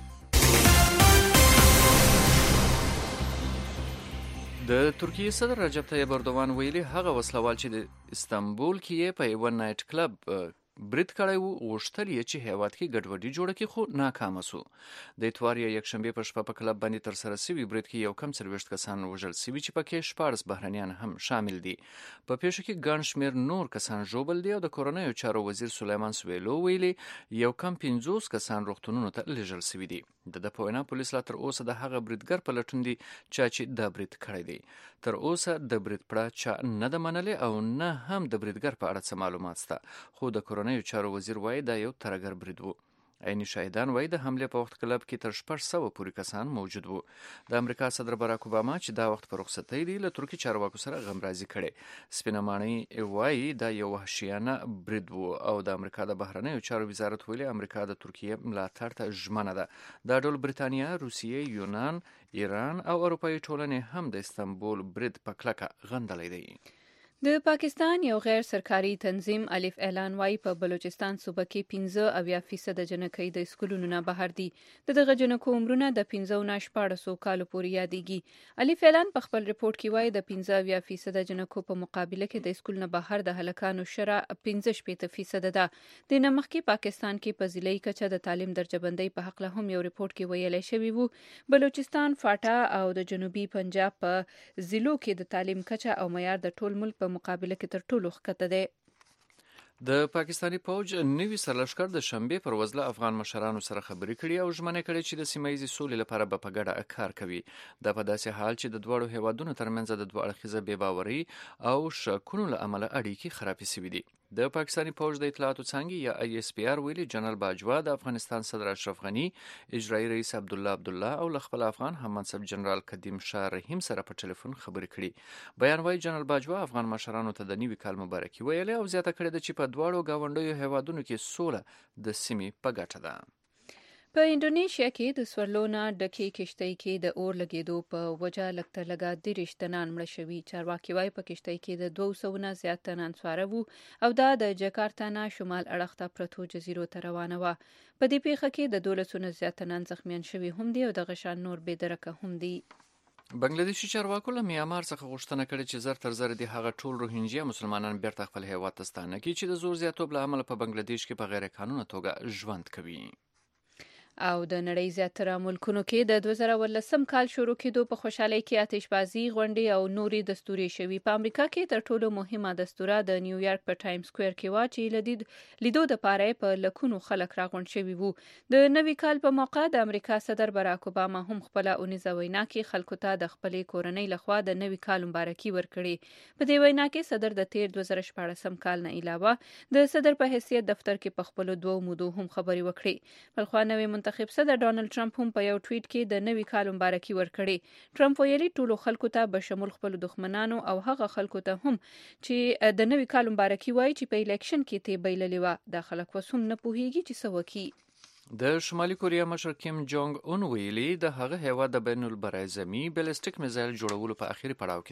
[SPEAKER 3] د ترکیه صدر رجب طیب اردوغان ویلي هغه وسلوال چې د استنبول کې په یو نایټ کلب برید کړی وو غوښتل یې چې هیواد کې ګډوډي جوړه کړي خو ناکامه شو. د اتوار یا یکشنبه په شپه په کلب باندې تر سره شوي برید کې یو کم 40 کسان وژل شوي چې پکې 14 بهرنیان هم شامل دي. په پیښه کې ګڼ شمېر نور کسان ژوبل دي او د کورنیو چارو وزیر سلیمان سویلو ویلي یو کم 50 کسان روغتونونو ته لیږل شوي دي. د په وینا پولیس لا تر اوسه د هغه بریدګر په لټون دي چې دا برید کړی دی. تر اوسه د برید پړه چا نه د منلې او نه هم د بریدګر په اړه څه معلومات شته. خو د کورنیو چارو وزیر وایي دا یو ترګر برید وو. عیني شاهدان وایي د حمله په وخت کلب کې تر 600 پورې کسان موجود وو. د امریکا صدر باراک اوباما چې دا وخت په رخصتۍ دی له ترکي چارواکو سره غمرازي کړي. سپینه ماڼۍ وایي دا یو وحشیانه برید وو او د امریکا د بهرنیو چارو وزارت ویلي امریکا د ترکیه ملاتړ ته ژمنه ده. دا ډول بریتانیا، روسیې، یونان، ایران او اروپایي ټولنې هم د استنبول برید په کلکه غندلی دی.
[SPEAKER 2] د پاکستان یو غیر سرکاري تنظیم الف اعلان وايي په بلوچستان صوبه کې 15% جنکۍ د سکولونو نه بهر دي. دغه جنکو عمرونه د 15 نه 14 کال پورې یادېږي. الف اعلان په خپل ریپورت کې وايي د 15% جنکو په مقابله کې د سکول نه بهر د هلکانو شره 15% ده. د نمخ کې پاکستان کې په ضلعي کچه د تعلیم درجه بندۍ په حق له هم یو ریپورت کې ویلي شوی وو. بلوچستان، فاټا او د جنوبي پنجاب په ضلعو کې د تعلیم کچه او معیار د ټول ملک په مقابله کې تر ټولو ښکته دی.
[SPEAKER 3] د پاکستانی فوج نوي سرلښکر د شنبه پر ورځ افغان مشرانو سره خبرې کړي او ژمنه کړې چې د سیمه‌ییزې سولې لپاره به په ګډه کار کوي. دا په داسې حال چې د دوړو هیوادونو ترمنځ د دوه اړخیزه بې باوري او شکونو له امله اړیکې خرابې شوې دي. د پاکستانی فوج د اطلاعاتو څانګې یا ISPR ویلي جنرال باجوا د افغانستان صدر اشرف غنی، اجرایی رئیس عبدالله او له خپل افغان هم منصب جنرال قدیم شاه رحیم سره په ټلیفون خبرې کړي. بیان وايي جنرال باجوا افغان مشرانو ته د نوي کال مبارکي ویلې او زیاته کړې ده چې په دواړو گاونډیو هیوادونو کې سوله د سیمې په ګټه ده.
[SPEAKER 2] په انډونیشیا کې د سورلونه ډکې کشتۍ کې د اور لګېدو په وجه لږ لږه 30 تنان مړه شوي. چارواکي وايي په کشتۍ کې د 200 نه زیات تنان سواره وو او دا د جکارتا نه شمال اړخ ته پرتو جزیرو ته روانه وه. په دې پیښه کې د 1200 نه زیات تنان زخمیان شوي هم دي او د غشان نور بې درکه هم دي.
[SPEAKER 3] بنگلادیشي چارواکو له میانمار څخه غوښتنه کړې چې زر تر زر د هغه ټول روهینجیا مسلمانان بیرته خپل هیواد ته ستانه کړي چې د زور زیاتوب له امله په بنگلادیش کې په غیر قانوني توګه ژوند کوي.
[SPEAKER 2] او د نړۍ زیاتره ملکونو کې د 2014 کال شروع کېدو په خوشحالۍ کې آتشبازي، غونډې او نوري دستوري شوي. په امریکا کې تر ټولو مهمه دستوره د نیویارک په ټایم سکوير کې وا چې لیدو د پاره په لکونو خلک راغونډ شوي وو. د نوي کال په موقع د امریکا صدر باراک اوباما هم خپل اونیزه وینا کې خلکو ته د خپلې کورنۍ لخوا د نوي کال مبارکي ورکړي. په دې وینا کې صدر د تیر 2014 کال نه علاوه د صدر په حیثیت دفتر کې په خپل دوه مودو هم خبري وکړي. بلخوا نوي منتخب صدر ډانلډ ټرمپ هم په یو ټویټ کې د نوي کال مبارکي ورکړي. ټرمپ ویلي ټولو خلکو ته بشمول خپل دښمنانو او هغه خلکو ته هم چې د نوي کال مبارکي وایي چې په الیکشن کې ته بیللې و د خلک وسوم نه پوهیږي چې څه وکړي.
[SPEAKER 3] د شمالي کوریا مشر کیم جونګ اون ویلي د هغه هیواد د بین البرعظمي بالستیک میزایل جوړولو په اخیری پړاو کې دی.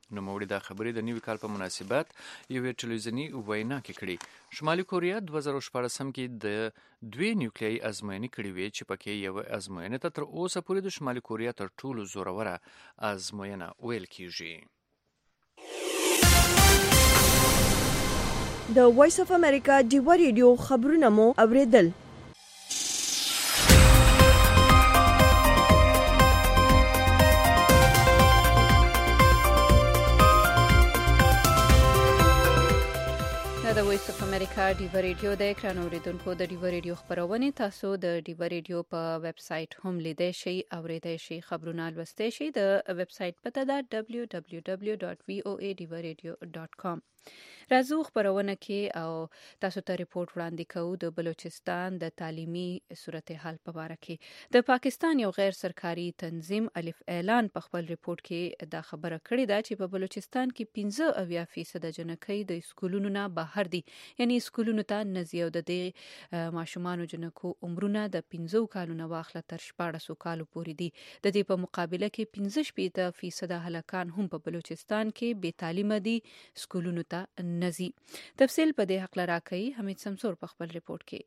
[SPEAKER 3] نوموړي دا خبرې د نوي کال په مناسبت یوې ټلویزیوني وینا کې کړې. شمالي کوریا 2014 کې د 2 نیوکلیایي ازموینې کړې وې چې پکې یو ازموینه ته تر اوسه پورې د شمالي کوریا تر ټولو زوروره ازموینه ویل کیږي.
[SPEAKER 1] د وایس اف امریکا ډیوا ریډیو خبرونه مو اوریدل.
[SPEAKER 2] د وایس اف امریکا ډیوا ریډیو د اکران اوریدونکو د ډیوا ریډیو خبرونه تاسو د ډیوا ریډیو په ویب سټ هم لیدئ شئ او اوریدئ شئ. خبرونه لوستئ شئ. د ویب سټ پته ده www.voadivaradio.com. راځو خبرونه کې او تاسو ته ریپورت وړاندې کوو د بلوچستان د تعلیمي صورتحال په اړه کې. د پاکستان یو غیر سرکاري تنظیم الف اعلان په خپل ریپورت کې دا خبره کړې ده چې په بلوچستان کې 15% جنکۍ د سکولونو نه بهر دي، یعنی سکولونو ته نزي او د دې ماشومان جنکو عمرونه د 15 کالونو واخله تر 14 کالو پورې دي. د دې په مقابله کې 15% هلکان هم په بلوچستان کې بې تعلیمه دي، سکولونو ته نزي. تفصیل په دې حق لراکې حمید سمسور په خپل ریپورت کې.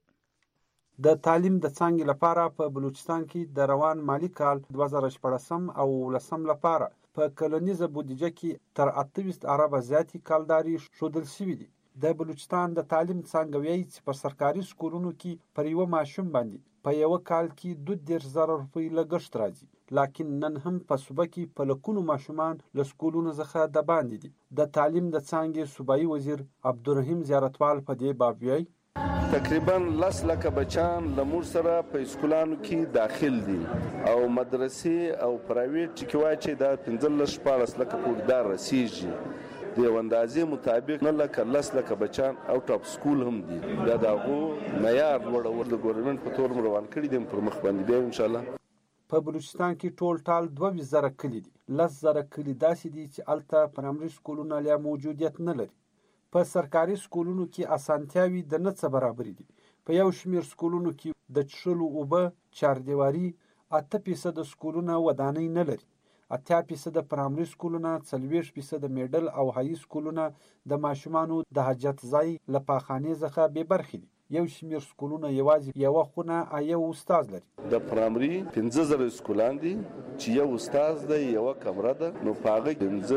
[SPEAKER 19] د تعلیم د څانګې لپاره په بلوچستان کې د روان مالی کال 2014 او 2015 لپاره په کلنیزه بودیجه کې تر 28 اربه زیاتې کالداري شودل شوې دي. د بلوچستان د تعلیم څانګه وایي چې په سرکاري سکولونو کې پر یو ماشوم باندې په یو کال کې 20,000 روپۍ لګښت راځي، لکن نن هم په صوبه کې په لکونو ماشومان له سکولونو څخه د باندې دي. د تعلیم د څانګې صوبایي وزیر عبدالرحیم زیارتوال په دې باب وایي
[SPEAKER 20] تقریبا 10 لکه بچان لمور سره په سکولانو کې داخل دي او مدرسې او پرایویټ چې وایي چې دا 15-14 لکه پورې دا رسیږي. د اندازې مطابق 9 لکه 10 لکه بچان اوټ اف سکول هم دي. دا دغه معیار لوړول د ګورنمنت په تور روان کړي دي پر مخ باندې به ان شاء الله.
[SPEAKER 19] په بلوچستان کې ټول 22,000 کلی دي. 10,000 کلی داسې دي چې الته پرایمري سکولونه لا موجودیت نه لري. په سرکاري سکولونو کې اسانتیاوي د نه څه برابر دي. په یو شمیر سکولونو کې د چشلو اوبه، چاردیواري، 8% سکولونه ودانۍ نه لري. 8% پرایمري سکولونه، 40% میډل او هاي سکولونه د ماشومانو د حاجت ځای لپاخانې څخه به برخې دي. یو شمیر سکولونه یوازې یو خونه یو استاد لري.
[SPEAKER 20] د پرایمري 15,000 سکولان دي چې یو استاد دی، یو کمره ده. نو پاغه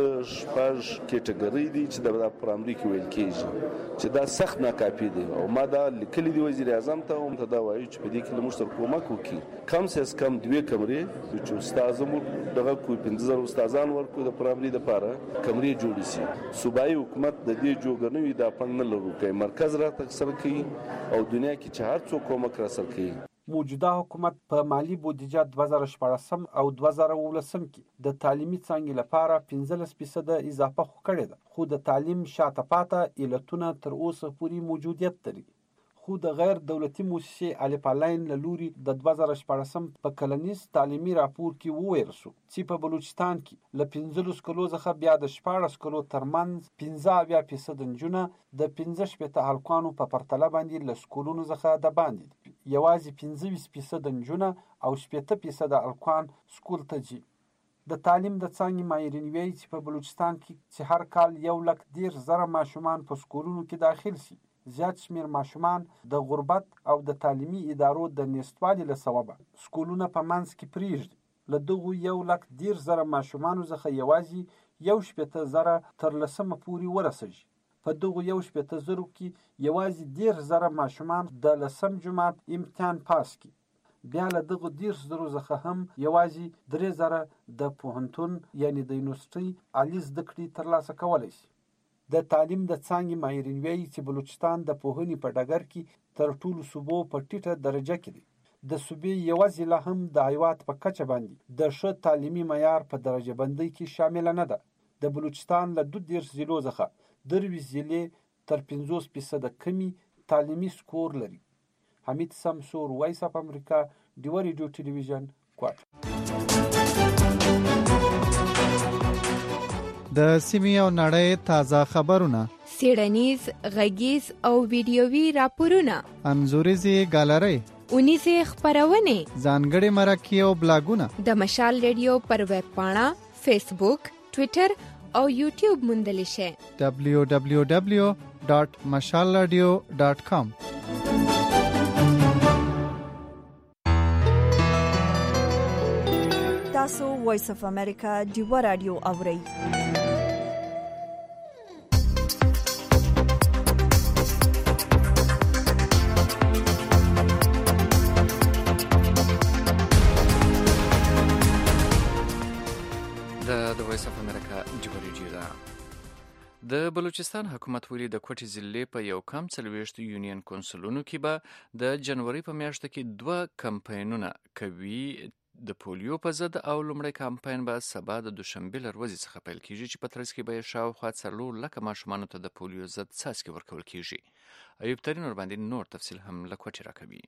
[SPEAKER 20] 15 کټګوري دي چې د پرایمري کې ویل کېږي چې دا سخت ناکافي دي. او ما دا لیکلي دی وزیر اعظم ته هم ته دا وایي چې په دې کې موږ سره کومک وکړي. کم سے کم 2 کمرې چې استاد مو دغه کوئی 15,000 استادان ورکو د پرایمري لپاره کمرې جوړې شي. صوبایي حکومت د دې جوګنوي د پند نه لرو کوي، مرکز را تکسر کوي او دنیا کې چې هر څوک کومک را سره کوي.
[SPEAKER 19] موجوده حکومت په مالی بودیجه 2014 او 2019 کې د تعلیمي څانګې لپاره 15% اضافه کړې ده، خو د تعلیم شاته پاته علتونه تر اوسه پورې موجودیت لري. خو د غیر دولتي مؤسسې الف اعلان له لوري د 2014 په کلنیز تعلیمي راپور کې وویل شو چې په بلوچستان کې له 15 کلو څخه بیا د 14 کلو ترمنځ 15% نجونه د 15 هلکانو په پرتله باندې له سکولونو څخه د باندې دي. یوازې 25% نجونه او 7% هلکان سکول ته ځي. د تعلیم د څانګې ماهرین وایي چې په بلوچستان کې چې هر کال 1,10,000 ماشومان په سکولونو کې داخل شي. زیات شمیر ماشومان د غربت او د تعلیمي ادارو د نشټوالي له سببه سکولونه په منځ کې پریږدي. له دغو 1,10,000 ماشومانو څخه یوازې 1,000 تر لسمه پورې ورسېږي. په دغو 1,000 کې یوازې 10,000 ماشومان د لسم جماعت امتحان پاس کړي. بیا له دغو 10,000 څخه هم یوازې 3,000 د پوهنتون یعنی د یونیورسيټي عالی زده کړې ترلاسه کولی شي. د تعلیم د څانګې ماهرین وایي چې بلوچستان د پوهنې په ډګر کې تر ټولو صوبو په ټیټه درجه کې دی. د صوبې یوازې لا هم د هیواد په کچه باندې د ښه تعلیمي معیار په درجه بندۍ کې شامل نه ده. د بلوچستان له 12 ضلعو څخه 23 ضلع تر 50% کمی تعلیمي سکور لري. حمید سمسور، وایس اف امریکا، ډیوا ریډیو ټلویزیون، کوټه.
[SPEAKER 12] د سیمې او نړۍ تازه خبرونه،
[SPEAKER 17] څېړنیز، غږیز او ویډیويي راپورونه،
[SPEAKER 12] انځوریزې ګالرۍ،
[SPEAKER 17] اونیزې خپرونې،
[SPEAKER 12] ځانګړي مرکې او بلاګونه
[SPEAKER 17] د مشال ریډیو پر ویب پاڼه، فیسبوک، ټویټر او یوټیوب موندلی شئ.
[SPEAKER 21] www.mashalradio.com.
[SPEAKER 1] تاسو وایس اف امریکا ډیوا رادیو اورئ.
[SPEAKER 3] د وایس اف امریکا ډیوا رادیو دا د بلوچستان حکومت ویلي د کوټې ضلع په یو کم 40 یونین کونسلونو کې به د جنوري په میاشت کې 2 کمپاینونه کوي. د پولیو په ضد او لومړی کمپاین به سبا د دوشنبه ورځې څخه پیل کیږي چې په ترڅ کې به شاوخوا 4 لک ماشومان ته د پولیو ضد څاڅکي ورکول کیږي. ایوب ترین ور باندې نور تفصیل هم لکوټی راکوي.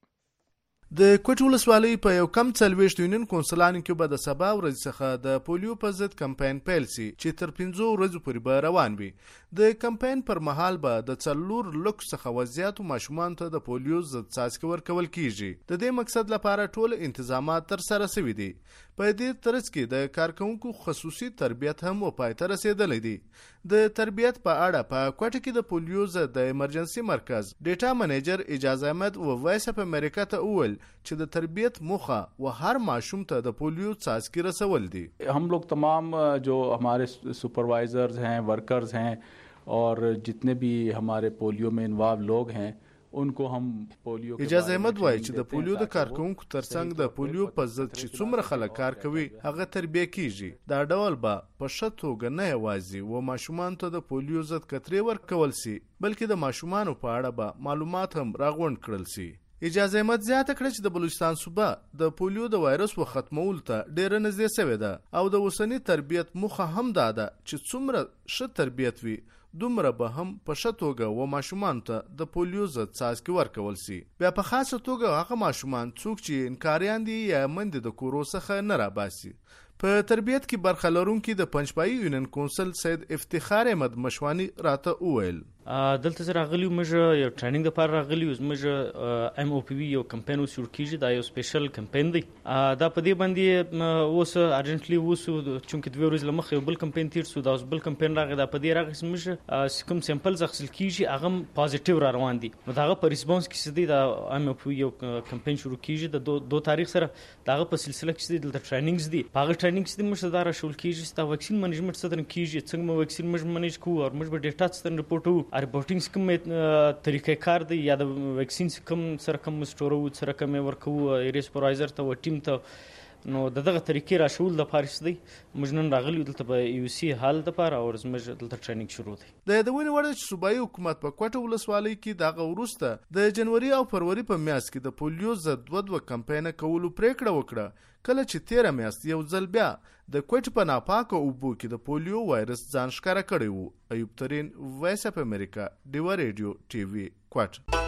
[SPEAKER 22] د کوټ ولسوالۍ په یو کم 40 یونین کونسلانو کې به د سبا ورځ څخه د پولیو په ضد کمپاین پیل شي چې تر 15 ورځې پورې به روان وي. د کمپاین پر مهال به د 4 لک څخه وزیاتو ماشومان ته د پولیو ضد څاڅکي ورکول کیږي. د دې مقصد لپاره ټول انتظامات تر سره شوي دي. په دې ترڅ کې د کارکونکو خصوصي تربیت هم پای ته رسیدلی دی. د تربیت په اړه په کوټه کې د پولیو ضد د ایمرجنسي مرکز ډیټا منیجر اجاز احمد و وایس اف امریکا ته وویل چې د تربیت موخه و هر ماشوم ته د پولیو څاڅکي رسول دي.
[SPEAKER 23] हम लोग तमाम जो हमारे सुपरवाइजर्स हैं, वर्कर्स हैं और जितने भी हमारे पोलियो में इन्वॉल्व लोग हैं उनको हम पोलियो
[SPEAKER 22] اجازه احمد وایي چې د پولیو د کارکونکو ترڅنګ د پولیو په ضد چې څومره خلک کار کوي هغه تربیه کیږي. دا ډول به په ښه توګه نه یوازې و ماشومان ته د پولیو ضد کترې ورکول سي بلکې د ماشومانو په اړه به معلومات هم راغونډ کړل سي. اجازه احمد زیاته کړه چې د بلوچستان صوبه د پولیو د وایرس و ختمولو ته ډیره نږدې شوې ده او د اوسنی تربیت موخه هم دا ده چې څومره ښه تربیت وي دومره به هم په ښه توګه و ماشومان ته د پولیو ضد څاڅکي ورکول سي. بیا په خاصه توګه هغه ماشومان څوک چې انکاریان دي یا مندې د کورو څخه نه راباسي. په تربیت کې برخه لرونکي د پنجپایي یونین کونسل سید افتخار احمد مشوانی راته وویل
[SPEAKER 24] دلته زه راغلی وم یو ټریننګ دپاره راغلی وم. زموږ ام او پی وي یو کمپین اوس شروع کیږي. دا یو سپیشل کمپین دی. دا په دې باندې اوس ارجنټلی اوس چونکې 2 ورځې له مخکې یو بل کمپین تیر شو. دا اوس بل کمپین راغی. دا په دې راغی زموږ کوم سیمپلز اخیستل کیږي هغه پازیټیو را روان دي. نو دا هغه په ریسپانس کې څه دی دا ام او پی یو کمپین شروع کیږي د 2 تاریخ سره. دا هغه په سلسله کې دلته ټریننګز دي. په هغه ټریننګ کې موږ دا راشول کیږي چې دا ویکسین منیجمنت څه څنګه کیږي څنګه مو ویکسین موږ منیج کوو او موږ به ډیټا څنګه رپورټو ریپورټینګ کوم طریقې کار دی یا د ویکسین کوم سره کوم سټورو سره کوم ورکو ریسپورایزر ته و ټیم ته نو دغه طریقې راشول د پاریس دی. موږ نن راغلی دلته په یو سی حال د پاره او زموږ دلته ټریننګ شروع دی.
[SPEAKER 22] د یادونې وړ چې صوبایي حکومت په کوټه ولسوالۍ کې دغه وروسته د جنوري او فروری په میاشت کې د پولیو ضد 2 کمپاین کولو پریکړه وکړه کله چې 13 میاشت یو ځل بیا د کوټ په ناپاکه اوبو کې د پولیو وایرس ځان ښکاره کړی وو. ایوب ترین وایس اف امریکا ډیوا رادیو ټي وي کوټ.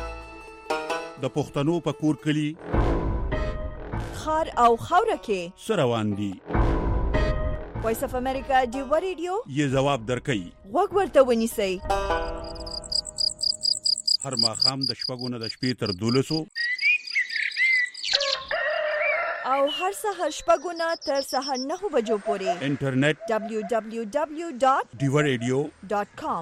[SPEAKER 25] د پښتنو په کور کلی
[SPEAKER 1] خار او خوره کې
[SPEAKER 25] سروان دي.
[SPEAKER 1] وایس اف امریکا ډیوا رادیو
[SPEAKER 25] یې جواب درکړي.
[SPEAKER 1] وګ ورته ونیسئ.
[SPEAKER 25] هر ماښام د شپږو نه د شپې تر 12
[SPEAKER 1] او هر سحر شپږو نه تر سحر 9 بجو پورې
[SPEAKER 25] انټرنیټ
[SPEAKER 1] www.diwaradio.com.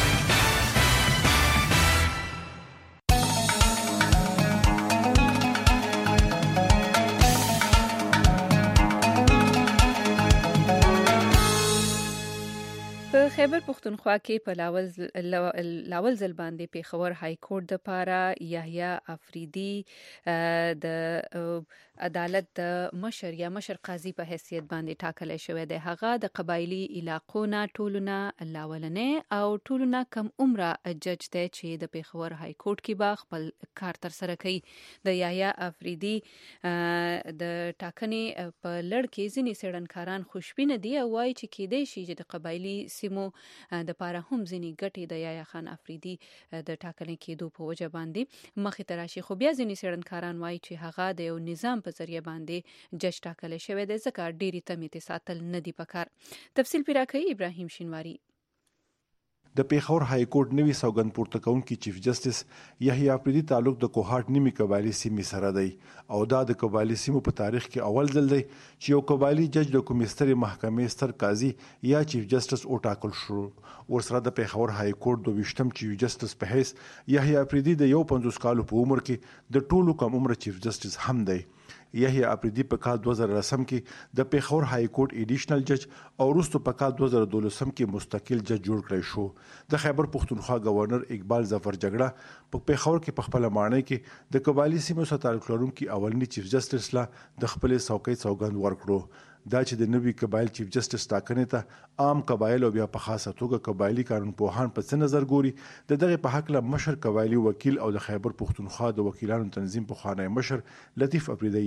[SPEAKER 2] په خیبر پختونخوا کې په لاول ځل باندې پیښور های کورټ د پاره یحیی افریدي د عدالت د مشر قاضي په حیثیت باندې ټاکل شوی دی. هغه د قبایلی علاقو نه ټولونه لاولنې او ټولونه کم عمره جج دی چې د پیښور های کورټ کې به خپل کار تر سره کوي. د یحیی افریدي د ټاکنې په لړ کې ځینې څېړنکاران خوشبینه دي او وایي چې کېدای شي چې د قبایلی سیمو د پاره هم ځینې ګټې د یحیی خان افریدي د ټاکنې کېدو په وجه باندې مخې ته راشي. خو بیا ځینې څېړنکاران وایي چې هغه د یو نظام په ذریعہ باندې جج ټاکل شوی دی ځکه ډېری تمې ته ساتل نه دی پکار. تفصیل پیرا کوي ابراهیم شینواری.
[SPEAKER 13] د پیښور های کورټ نوی سوګند پورته کوونکی چیف جسټس یحیی افریدي تعلق د کوهاټ نیمه قبایلی سیمې سره دی او دا د قبایلی سیمو په تاریخ کې اول ځل دی چې یو قبایلی جج د کومې سترې محکمې ستر قاضي یا چیف جسټس وټاکل شو. ورسره د پیښور های کورټ 22م چیف جسټس په حیث یحیی افریدي د 50 کالو په عمر کې د ټولو کم عمر چیف جسټس هم دی. یحیی افریدي په کال 2010 کې د پیښور های کورټ ایډیشنل جج او وروسته په کال 2012 کې مستقل جج جوړ کړی شو. د خیبر پښتونخوا گورنر اقبال ظفر جګړه په پیښور کې په خپل معنی کې د قبایلی سیمو سره تعلق لرونکي اولنی چیف جسټس لا د خپل څوکۍ سوګند ورکړو. دا چې د نوي قبایل چیف جسټس ټاکنې ته عام قبایل او بیا په خاصه توګه قبایلی قانون پوهان په څه نظر ګوري د دغه په حق له مشر قبایلی وکیل او د خیبر پښتونخوا د وکیلانو تنظیم په خوانی مشر لطیف افریدی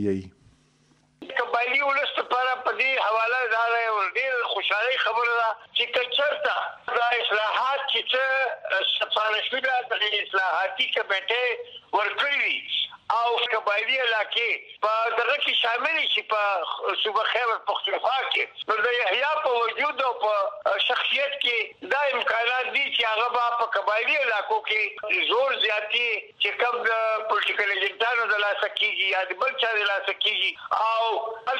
[SPEAKER 13] یې
[SPEAKER 5] قبایلی ولست لپاره په دې حواله دا ډېر خوشحالي خبره ده چې کچرته دا اصلاحات چې صفانه شوه د اصلاحاتي کمیټې ورکړي او قبایلی علاقې په دغه کې شامل شي په صوبه خیبر پښتونخوا کې نو د یحیی په وجود او په شخصیت کې دا امکانات دي چې هغه په قبایلی علاقو کې زور زیاتی چې کوم د پولیټیکل ایجنټانو د لاسه کیږي یا د بل چا د لاسه کیږي او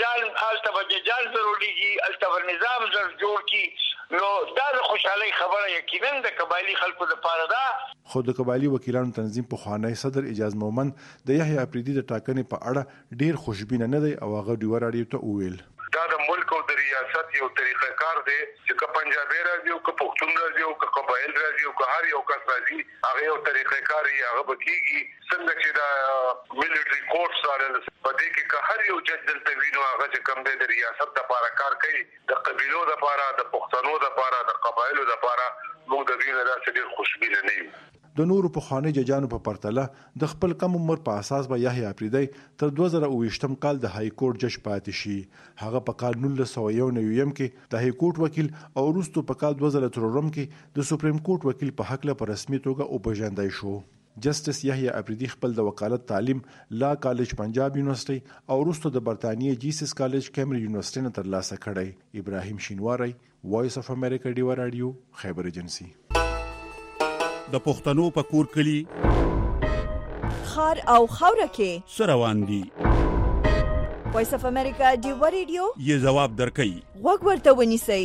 [SPEAKER 5] التججال ضروري الته نظام جوړ کی نو دا خوشحالي خبره یقینا د قبایلی خلکو لپاره ده.
[SPEAKER 13] خو د قبایلی وکیلانو تنظیم په خوانی صدر اجاز مومن د یحیی افریدي د ټاکنې په اړه ډیر خوشبینه نه دی او هغه ډیور اړیو ته وویل
[SPEAKER 6] دا د ملک او د ریاست یو طریقه کار دی چې که پنجابي راځي او که پښتون راځي او که قبایل راځي او که هر یو کس راځي هغه یو طریقه کار یې هغه بکیږي څنګه چې دا ملټری کورټس سره په دې کې که هر یو جج دلته وینو هغه چې کوم دی د ریاست لپاره کار کوي د قبیلو لپاره د پښتنو لپاره د قبایلو لپاره موږ د دې نه ډېر خوشبینه نه یو.
[SPEAKER 13] د نورو پخوانی ججانو په پرتله د خپل کم عمر په اساس به یحیی افریدی تر 2028م کال د های کورټ جج پاتې شي. هغه په کال 1991 کې د های کورټ وکیل او وروسته په کال 2003 کې د سپریم کورټ وکیل په حق له رسمي توګه وپېژندل شو. جسټس یحیی افریدي خپل د وکالت تعلیم لا کالج پنجاب یونیورسيټي او وروسته د برتانیې جیسس کالج کیمبرج یونیورسيټي نه ترلاسه کړی. ابراهیم شینواری وایس اف امریکا ډیو رادیو خیبر ایجنسی.
[SPEAKER 25] د پښتنو په کور کلی
[SPEAKER 1] خار او خوره کې
[SPEAKER 25] سروان دي
[SPEAKER 1] وایس اف امریکا ډیو رادیو
[SPEAKER 25] یې جواب درکې
[SPEAKER 1] وګ ورته ونیسئ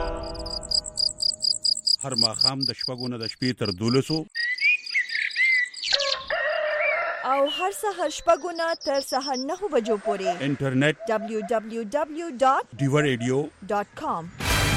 [SPEAKER 25] هر ماخام د شپږو نه د شپې تر 12
[SPEAKER 1] او هر سحر شپږو نه تر سحر 9 بجو پورې
[SPEAKER 25] انټرنیټ
[SPEAKER 1] www.diwaradio.com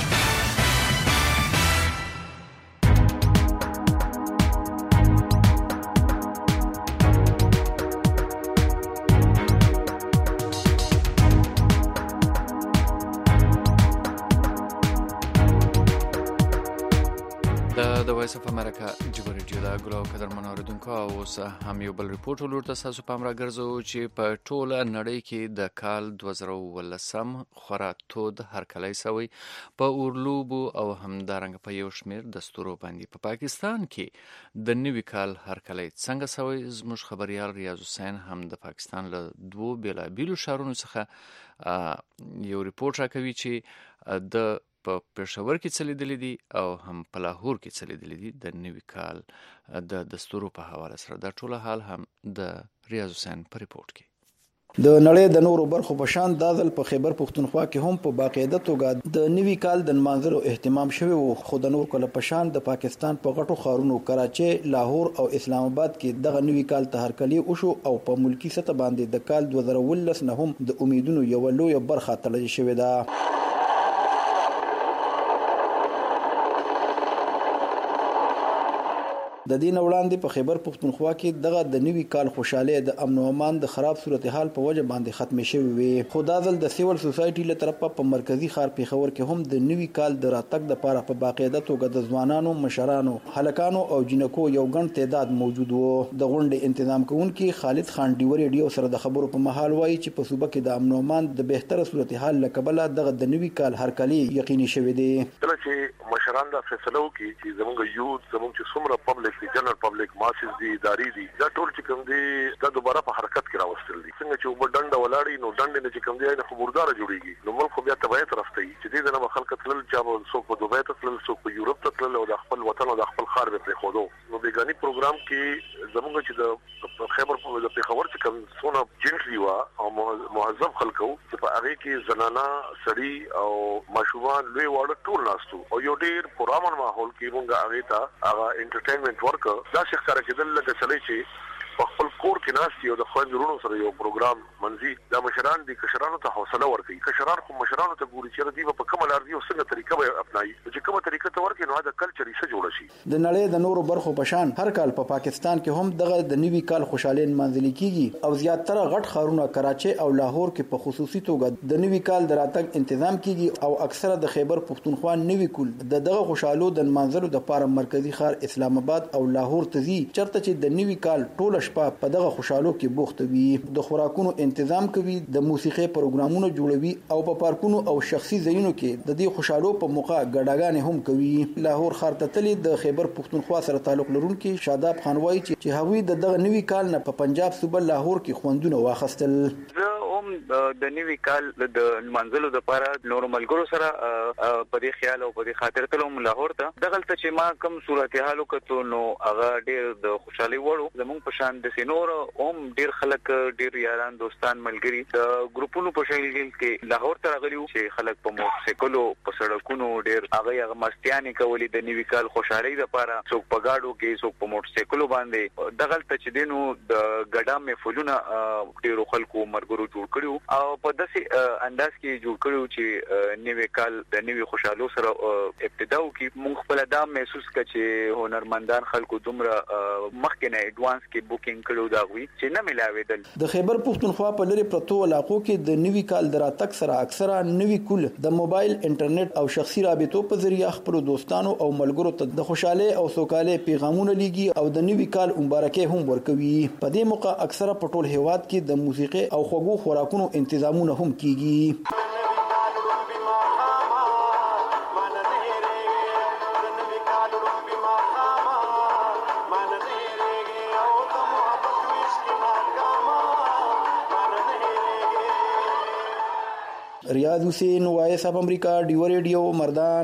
[SPEAKER 3] د وایس اف امریکا جبر ریډیو دا ګلو قدر منوردونکو اوس هم یو بل ریپورت ولورته تاسو پام را ګرځو چې په ټوله نړۍ کې د کال 2019 خورا تود هرکلی سوی په اورلوبو او همدارنګ په یو شمیر دستورو باندې په پاکستان کې د نوي کال هرکلی څنګه سوی زموږ خبريال ریاض حسین هم د پاکستان له دوه بیلابیلو شهرونو څخه یو ریپورت راکوي چې د په پېښور کې چلیدلې دي او هم په لاهور کې چلیدلې دي د نوي کال د دستورو په حواله سره. دا ټول حال هم د ریاض حسین په ریپورت کې.
[SPEAKER 7] د نړۍ د نورو برخو په شان دازل په خیبر پښتونخوا کې هم په باقاعده توګه د نوي کال د منځلو اهتمام شوی وو. خو د نور کله په شان د پاکستان په غټو ښارونو کراچي، لاهور او اسلام آباد کې دغه نوي کال تهرکلی وشو او په ملکی سطح باندې د کال 2019 نه هم د امیدونو یو لوی برخه تړل شوې ده. د دین وړاندې په خیبر پښتونخوا کې دغه د نوي کال خوشاله د امن او امان د خراب صورتحال په وجه باندې ختم شوی وي. خو دا ځل د سیول سوسایټي له طرفه په مرکزی ښار پیښور کې هم د نوي کال د راتګ لپاره په باقاعده توګه د ځوانانو، مشرانو، هلکانو او جنکو یو ګڼ تعداد موجود وو. د غونډې تنظیم کوونکي خالد خان ډیو ریډیو سره د خبرو په محل وایي چې په صوبه کې د امن او امان د بهتره صورتحال لکبله دغه د نوي کال هرکلی یقیني شوی دی.
[SPEAKER 6] کله چې مشران دا فیصله وکړي چې زموږ یوث زموږ چې څومره پبلک جنرال پبلک ماسز دي اداري دي دا ټول چې کوم دي دا دوباره په حرکت کې راوستل دي څنګه چې وبډنډ ولاړی نو ډنډ نه چې کوم دی نه خبردار جوړیږي نو ملک بیا تبعی طرف ته چې دې نه خلک تل چې څوک په دوبه ته تل څوک په یورپ ته تل او د خپل وطن او د خپل خار به پرې خودو نو بیګانی پروګرام کې زموږ چې د خیبر په پیښور کې کوم څونه جنټلی وا او مهذب خلکو چې په هغه کې زنانا سړي او ماشومان لوی وړ ټول ناستو او یو ډیر پرامن ماحول کې مونږه هغه ته هغه انټرټینمنت ورک دا څه ښکار کېدل لکه چلی چې په خپل کور کې ناستي او د خوندورونو سره یو پروګرام منځي دا مشران دي کشرانو ته حوصله ورکړي کشران خو مشرانو ته ګوري چې دوی په کومه لار دی او څنګه طریقه به اپنایي چې کومه طریقه ته ورکړي نو دا کلچر یې څه جوړ شي
[SPEAKER 7] د نړۍ د نورو برخو په شان هر کال په پاکستان کې هم دغه د نوي کال خوشحالي منځلي کیږي او زیاتره غټ ښارونه کراچي او لاهور کې په خصوصي توګه د نوي کال د راتګ تنظیم کیږي او اکثره د خیبر پښتونخوا نوي کول دغه خوشحالو د منځلو د لپاره مرکزی ښار اسلام آباد او لاهور ته ځي چرته چې د نوي کال ټول شپه په دغه خوشحالو کې بوخت وي د خوراکونو تنظیم کوي د موسیقي پروګرامونو جوړوي او په پارکونو او شخصي ځایونو کې د دې خوشحالو په موقع غډاګانې هم کوي لاهور ښار ته تللی د خیبر پښتونخوا سره تعلق لرونکي شاداب خان وایي چې هغوی د دغه نوي کال نه په پنجاب صوبه لاهور کې خوندونه واخیستل
[SPEAKER 8] د نوي کال د منځلو د لپاره نور ملګرو سره په دې خیال او په دې خاطر تلم لاهور ته دغه ته چې ما کوم صورتحال وکړو نو هغه ډېر د خوشحالي وړو زموږ په شان د سينور اوم ډېر خلک ډېر یاران دوستان ملګري د ګروپونو په شکل کې لاهور ته راغلي چې خلک په موټرسایکلو په سړکونو ډېر هغه مستیانې کولې د نوي کال خوشحالي لپاره څوک په گاډو کې څوک په موټرسایکلو باندې دغه ته چې دینو د ګډا محفلونه ډېر خلکو مرګرو جوړ کړو او په داسې انداز کې جوړ کړو چې نوي کال د نوي خوشحالو سره ابتدا وکړي موږ خپل دا محسوس کړ چې هنرمندان خلکو دومره مخکې نه اډوانس کې بوکینګ کړو دا وی چې نه ملاویدل
[SPEAKER 7] د خیبر پښتونخوا په لری پرتو علاقو کې د نوي کال د راتګ سره اکثره نوي کول د موبایل انټرنیټ او شخصي رابطو په ذریعہ خپل دوستانو او ملګرو ته د خوشاله او سوکاله پیغامونه لېږي او د نوي کال مبارکي هم ورکوي په دې موقع اکثره په ټول هیواد کې د موسیقي او خوږو خوراکونو تنظیمونه هم کیږي ریاض حسین وایس اف امریکا ډیو ریډیو مردان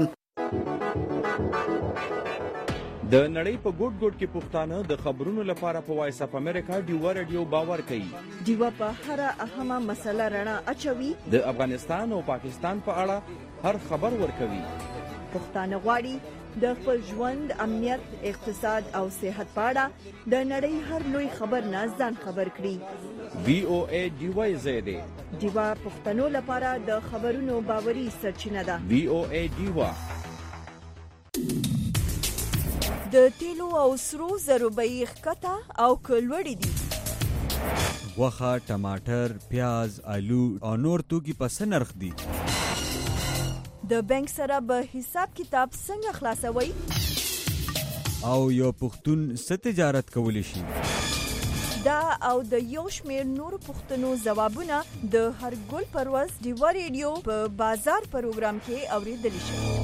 [SPEAKER 9] د نړۍ په ګوټ ګوټ کې پښتانه د خبرونو لپاره په وایس اف امریکا ډیو ریډیو باور کوي
[SPEAKER 1] ډیو په هر اهمه مسله رڼا اچوي
[SPEAKER 9] د افغانستان او پاکستان په اړه هر خبر ورکوي
[SPEAKER 1] پښتانه غواړي د خپل ژوند امنیت اقتصاد او صحت په اړه د نړۍ هر لوی خبر نه ځان خبر کړي
[SPEAKER 9] وی او ای ډیو زیاده
[SPEAKER 1] ډیو پښتنو لپاره د خبرونو باوري سرچینه ده
[SPEAKER 9] وی او ای ډیو
[SPEAKER 1] د تیلو او سرو زرو بیې ښکته او کلوړې دي
[SPEAKER 10] غوښه ټماټر پیاز آلو او نور توکي په څه نرخ دي
[SPEAKER 1] د بانک سره به حساب کتاب څنګه خلاصوي
[SPEAKER 10] او یو پښتون څه تجارت کولی شي
[SPEAKER 1] دا او د یو شمېر نور پښتنو ځوابونه د هر ګل پرواز ډیو ریډیو په بازار پروګرام کې اوریدل شي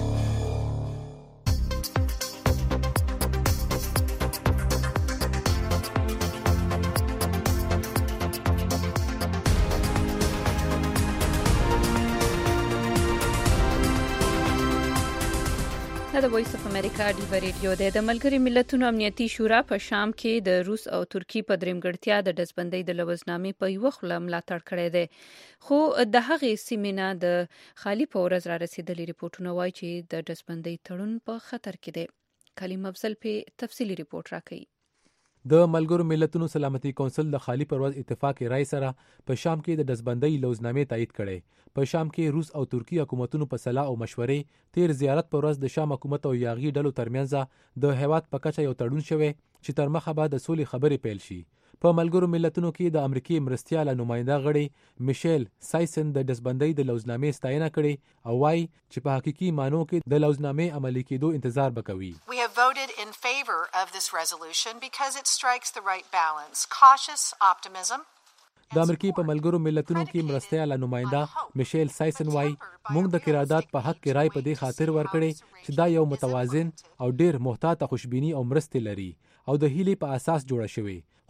[SPEAKER 2] د وایس اف امریکا ډیو ریډیو د ملګري ملتونو امنیتي شورا په شام کې د روس او ترکی په درېمګړتیا د ډزبندۍ د لوزنامې په یو خله ملاتړ کړی دی خو د هغې سیمې نه د خالي په ورځ را رسیدلي ریپورتونه وایي چې د ډزبندۍ تړون په خطر کې دی کلیم افضل په تفصیلی ریپورت راکوي
[SPEAKER 11] د ملګرو ملتونو سلامتي کونسل د خالي پرواز اتفاق رائے سره په شام کې د ډزبندۍ لوزنامې تایید کړي په شام کې روس او ترکی حکومتونو په صلاح او مشورې تیر زیارت پر ورځ د شام حکومت او یاغي ډلو ترمنځ د هیواد په کچه یو تړون شوی چې تر مخه به د سولې خبرې پیل شي په ملګرو ملتونو کې د امریکای مرستياله نماینده غړي میشل سایسن د ډزبندۍ د لوزنامې ستاینه کړي او وايي چې په حقيقي مانو کې د لوزنامې عملي کېدو انتظار وکوي.
[SPEAKER 14] We have voted in favor of this resolution because it strikes the right balance. Cautious optimism
[SPEAKER 11] د امریکای په ملګرو ملتونو کې مرستياله نماینده میشل سایسن وايي موږ د قرارداد په حق کې رائے په دې خاطر ورکړي چې دا یو متوازن او ډیر محتاطه خوشبینی او مرستې لري او د هیلې په اساس جوړه شوی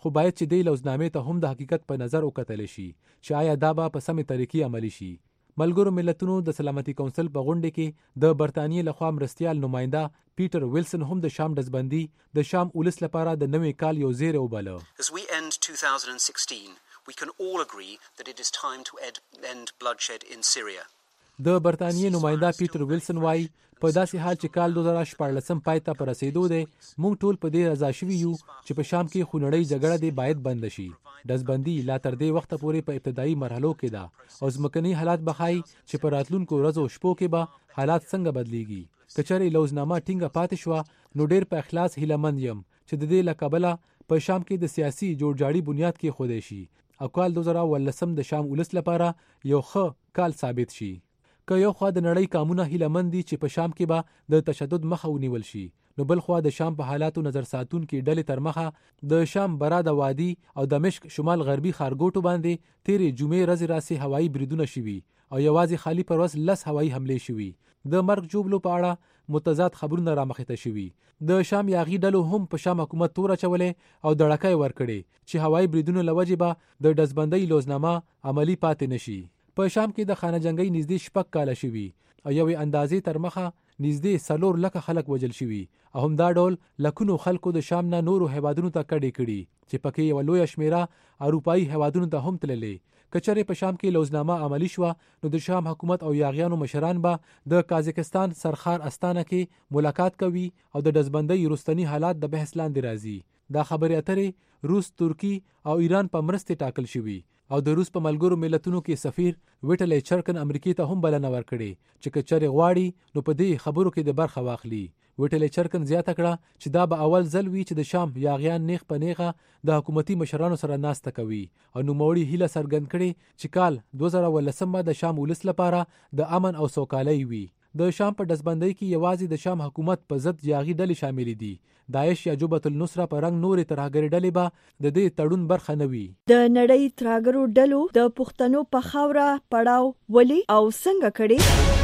[SPEAKER 11] خو باید چې د لوزنامې ته هم د حقیقت په نظر وکتل شي چې آیا دا به په سمې طریقې عملی شي. ملګرو ملتونو د سلامتي کونسل په غونډه کې د برتانیې لخوا مرستیال نماینده پیټر ویلسن هم د شام دزبندي د شام ولس لپاره د نوې کال یو زیری وباله.
[SPEAKER 4] As we end 2016, we can all agree that it is time to end bloodshed in Syria.
[SPEAKER 11] د برتانیې نماینده پیټر ویلسن وايي په داسې حال چې کال 2014 پای ته رسیدو دی موږ ټول په دې رضا شوي یو چې په شام کې خونړۍ جګړه دی باید بند شي. دزبندي لا تر دې وخته پورې په ابتدایي مرحلو کې ده او ځمکني حالات بخای چې په راتلونکو ورځو شپو کې به حالات څنګه بدلیږي. کچري لوزنامه ټینګه پاتې شو نو ډیر په اخلاص هیلمند یم چې د دې لقبله په شام کې د سیاسي جوړجاړي بنیاد کې خوده شي او کال 2018 د شام ولس لپاره یو ښه کال ثابت شي. که یو خوا د نړۍ قامونه هیلمند دي چې په شام کې به د تشدد مخه ونیول شي نو بل خوا د شام په حالاتو نظر ساتونکو ډلې تر مخه د شام براد وادي او دمشق شمال غربي خارګوټو باندې تیرې جمعې ورځې راسي هوایي بریدونه شوي او یوازې خالی پر ورځ 10 هوایي حملې شوي. د مرګ جوړلو په اړه متضاد خبرونه را مخې ته شوي. د شام یاغي ډلو هم په شام حکومت تور اچولې او دړکې ورکړې چې هوایي بریدونو لوجې به د دزبندۍ لوزنامه عملی پاتې نشي. په شام کې د خانه جنگي نږدې شپږ کاله شوي او یوې اندازې تر مخه نږدې 4 لک خلک وجل شوي او هم دا ډول لکونو خلکو د شام نه نورو هیوادونو ته کډې کړي چې پکې یو لوی شمیره اروپایي هیوادونو ته هم تللې. کچره په شام کې لوزنامه عملی شو نو د شام حکومت او یاغیانو مشران به د قازقستان سرخار استانه کې ملاقات کوي او د دزبندۍ وروستنی حالات د بحث لاندې راځي. دا خبرې اترې روس، ترکی او ایران په مرسته ټاکل شوي او د روس په ملګرو ملتونو کې سفیر ویټل چرکن امریکای ته هم بلنه ورکړي چې کچره غواړي نو په دې خبرو کې د برخه واخلي. ویټل چرکن زیاته کړه چې دا به اول ځل وي چې د شام یاغیان نیغ په نیغه د حکومتي مشرانو سره ناسته کوي او نوموړي هیله څرګند کړي چې کال 2018 د شام ولس لپاره د امن او سوکالۍ وي. د شام په دزبندۍ کې یوازې د شام حکومت په ضد یاغي ډلې شامل دي. داعش یا جبهة النصره په رنګ نورې ترهګرې ډلې به د دې تړون برخه نه وي.
[SPEAKER 1] د نړۍ ترهګرو ډلو د پښتنو په خاوره پړاو ولي او څنګه کړي؟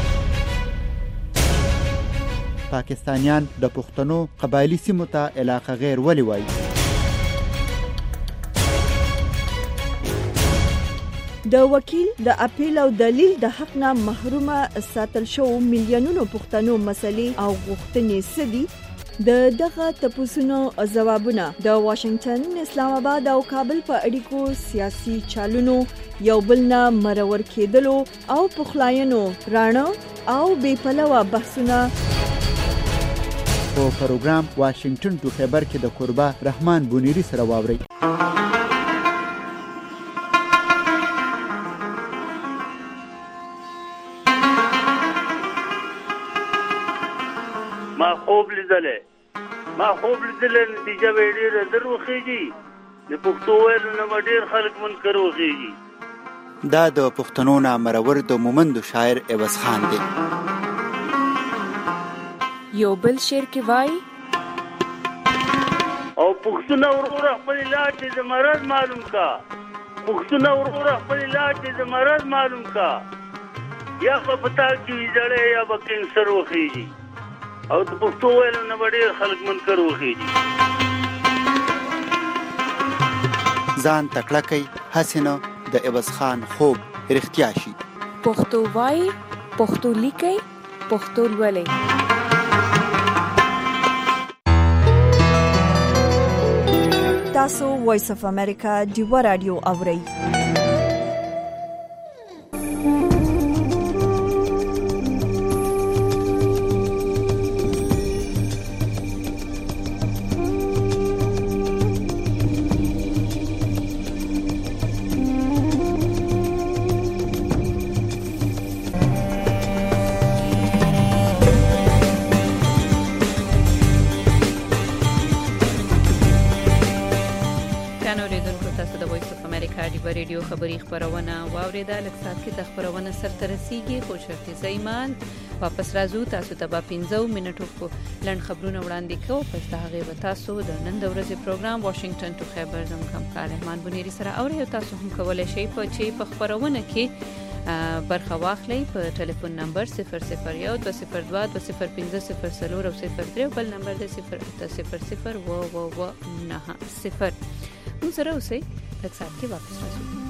[SPEAKER 12] پاکستانیان د پښتنو قبایلی سیمو ته علاقه غیر ولي وایي؟
[SPEAKER 1] د وکیل د اپیل او دلیل د حق نه محرومه ساتل شو میلیونونو پښتنو مسلې او غوښتنې سدي د دغه تپوسونو ځوابونه د واشنگټن، اسلام آباد او کابل په اړیکو سیاسي چالونو یو بل نه مرور کېدلو او پخلاینو رانه او بې پلوه بحثونه
[SPEAKER 12] په پروګرام واشنگټن ټو خیبر کې د قربا رحمان بونیری سره واوري.
[SPEAKER 15] ما خوب لیدلې نتیجه به ډېره در وخیږي د پښتو ویلو نه ډېر خلک منکر وخیږي.
[SPEAKER 12] دا د پښتنو نه مرور د مومند شاعر عوض خان دی.
[SPEAKER 17] یو بل شعر کې وایي
[SPEAKER 15] او پښتون ورور خپل علاج د مرض معلوم کا، پښتون ورور خپل علاج د مرض معلوم کا، یا په پتا کې جړې یا په کینسر وخیږي او د پښتو ویلو نه ډېر خلک منکر وخیږي.
[SPEAKER 12] ځان تکړه کوي حسنه د عوض خان خوب رښتیا شي.
[SPEAKER 17] پښتو وایي، پښتو لیکي، پښتو لولي.
[SPEAKER 1] تاسو وایس اف امریکا دیو رادیو اورئ.
[SPEAKER 2] ریډیو خبری خبرونه واوریده لکه کې د خبرونه سره رسیدي. خوشحالي زایمان واپس راځو تاسو ته په 15 منټو کې لړن خبرونه وړاندې کوو. پس دا هغه تاسو د نن د ورځې پروګرام واشنگټن ټو خیبر زموږ همکار رحمان بونیری سره اوري. تاسو هم کولای شئ په خبرونه کې برخه واخلئ په ټلیفون نمبر 001 202 205 0 او 03 بل نمبر د 080 و90. موږ سره اوسئ لږ ساعت کې واپس راځو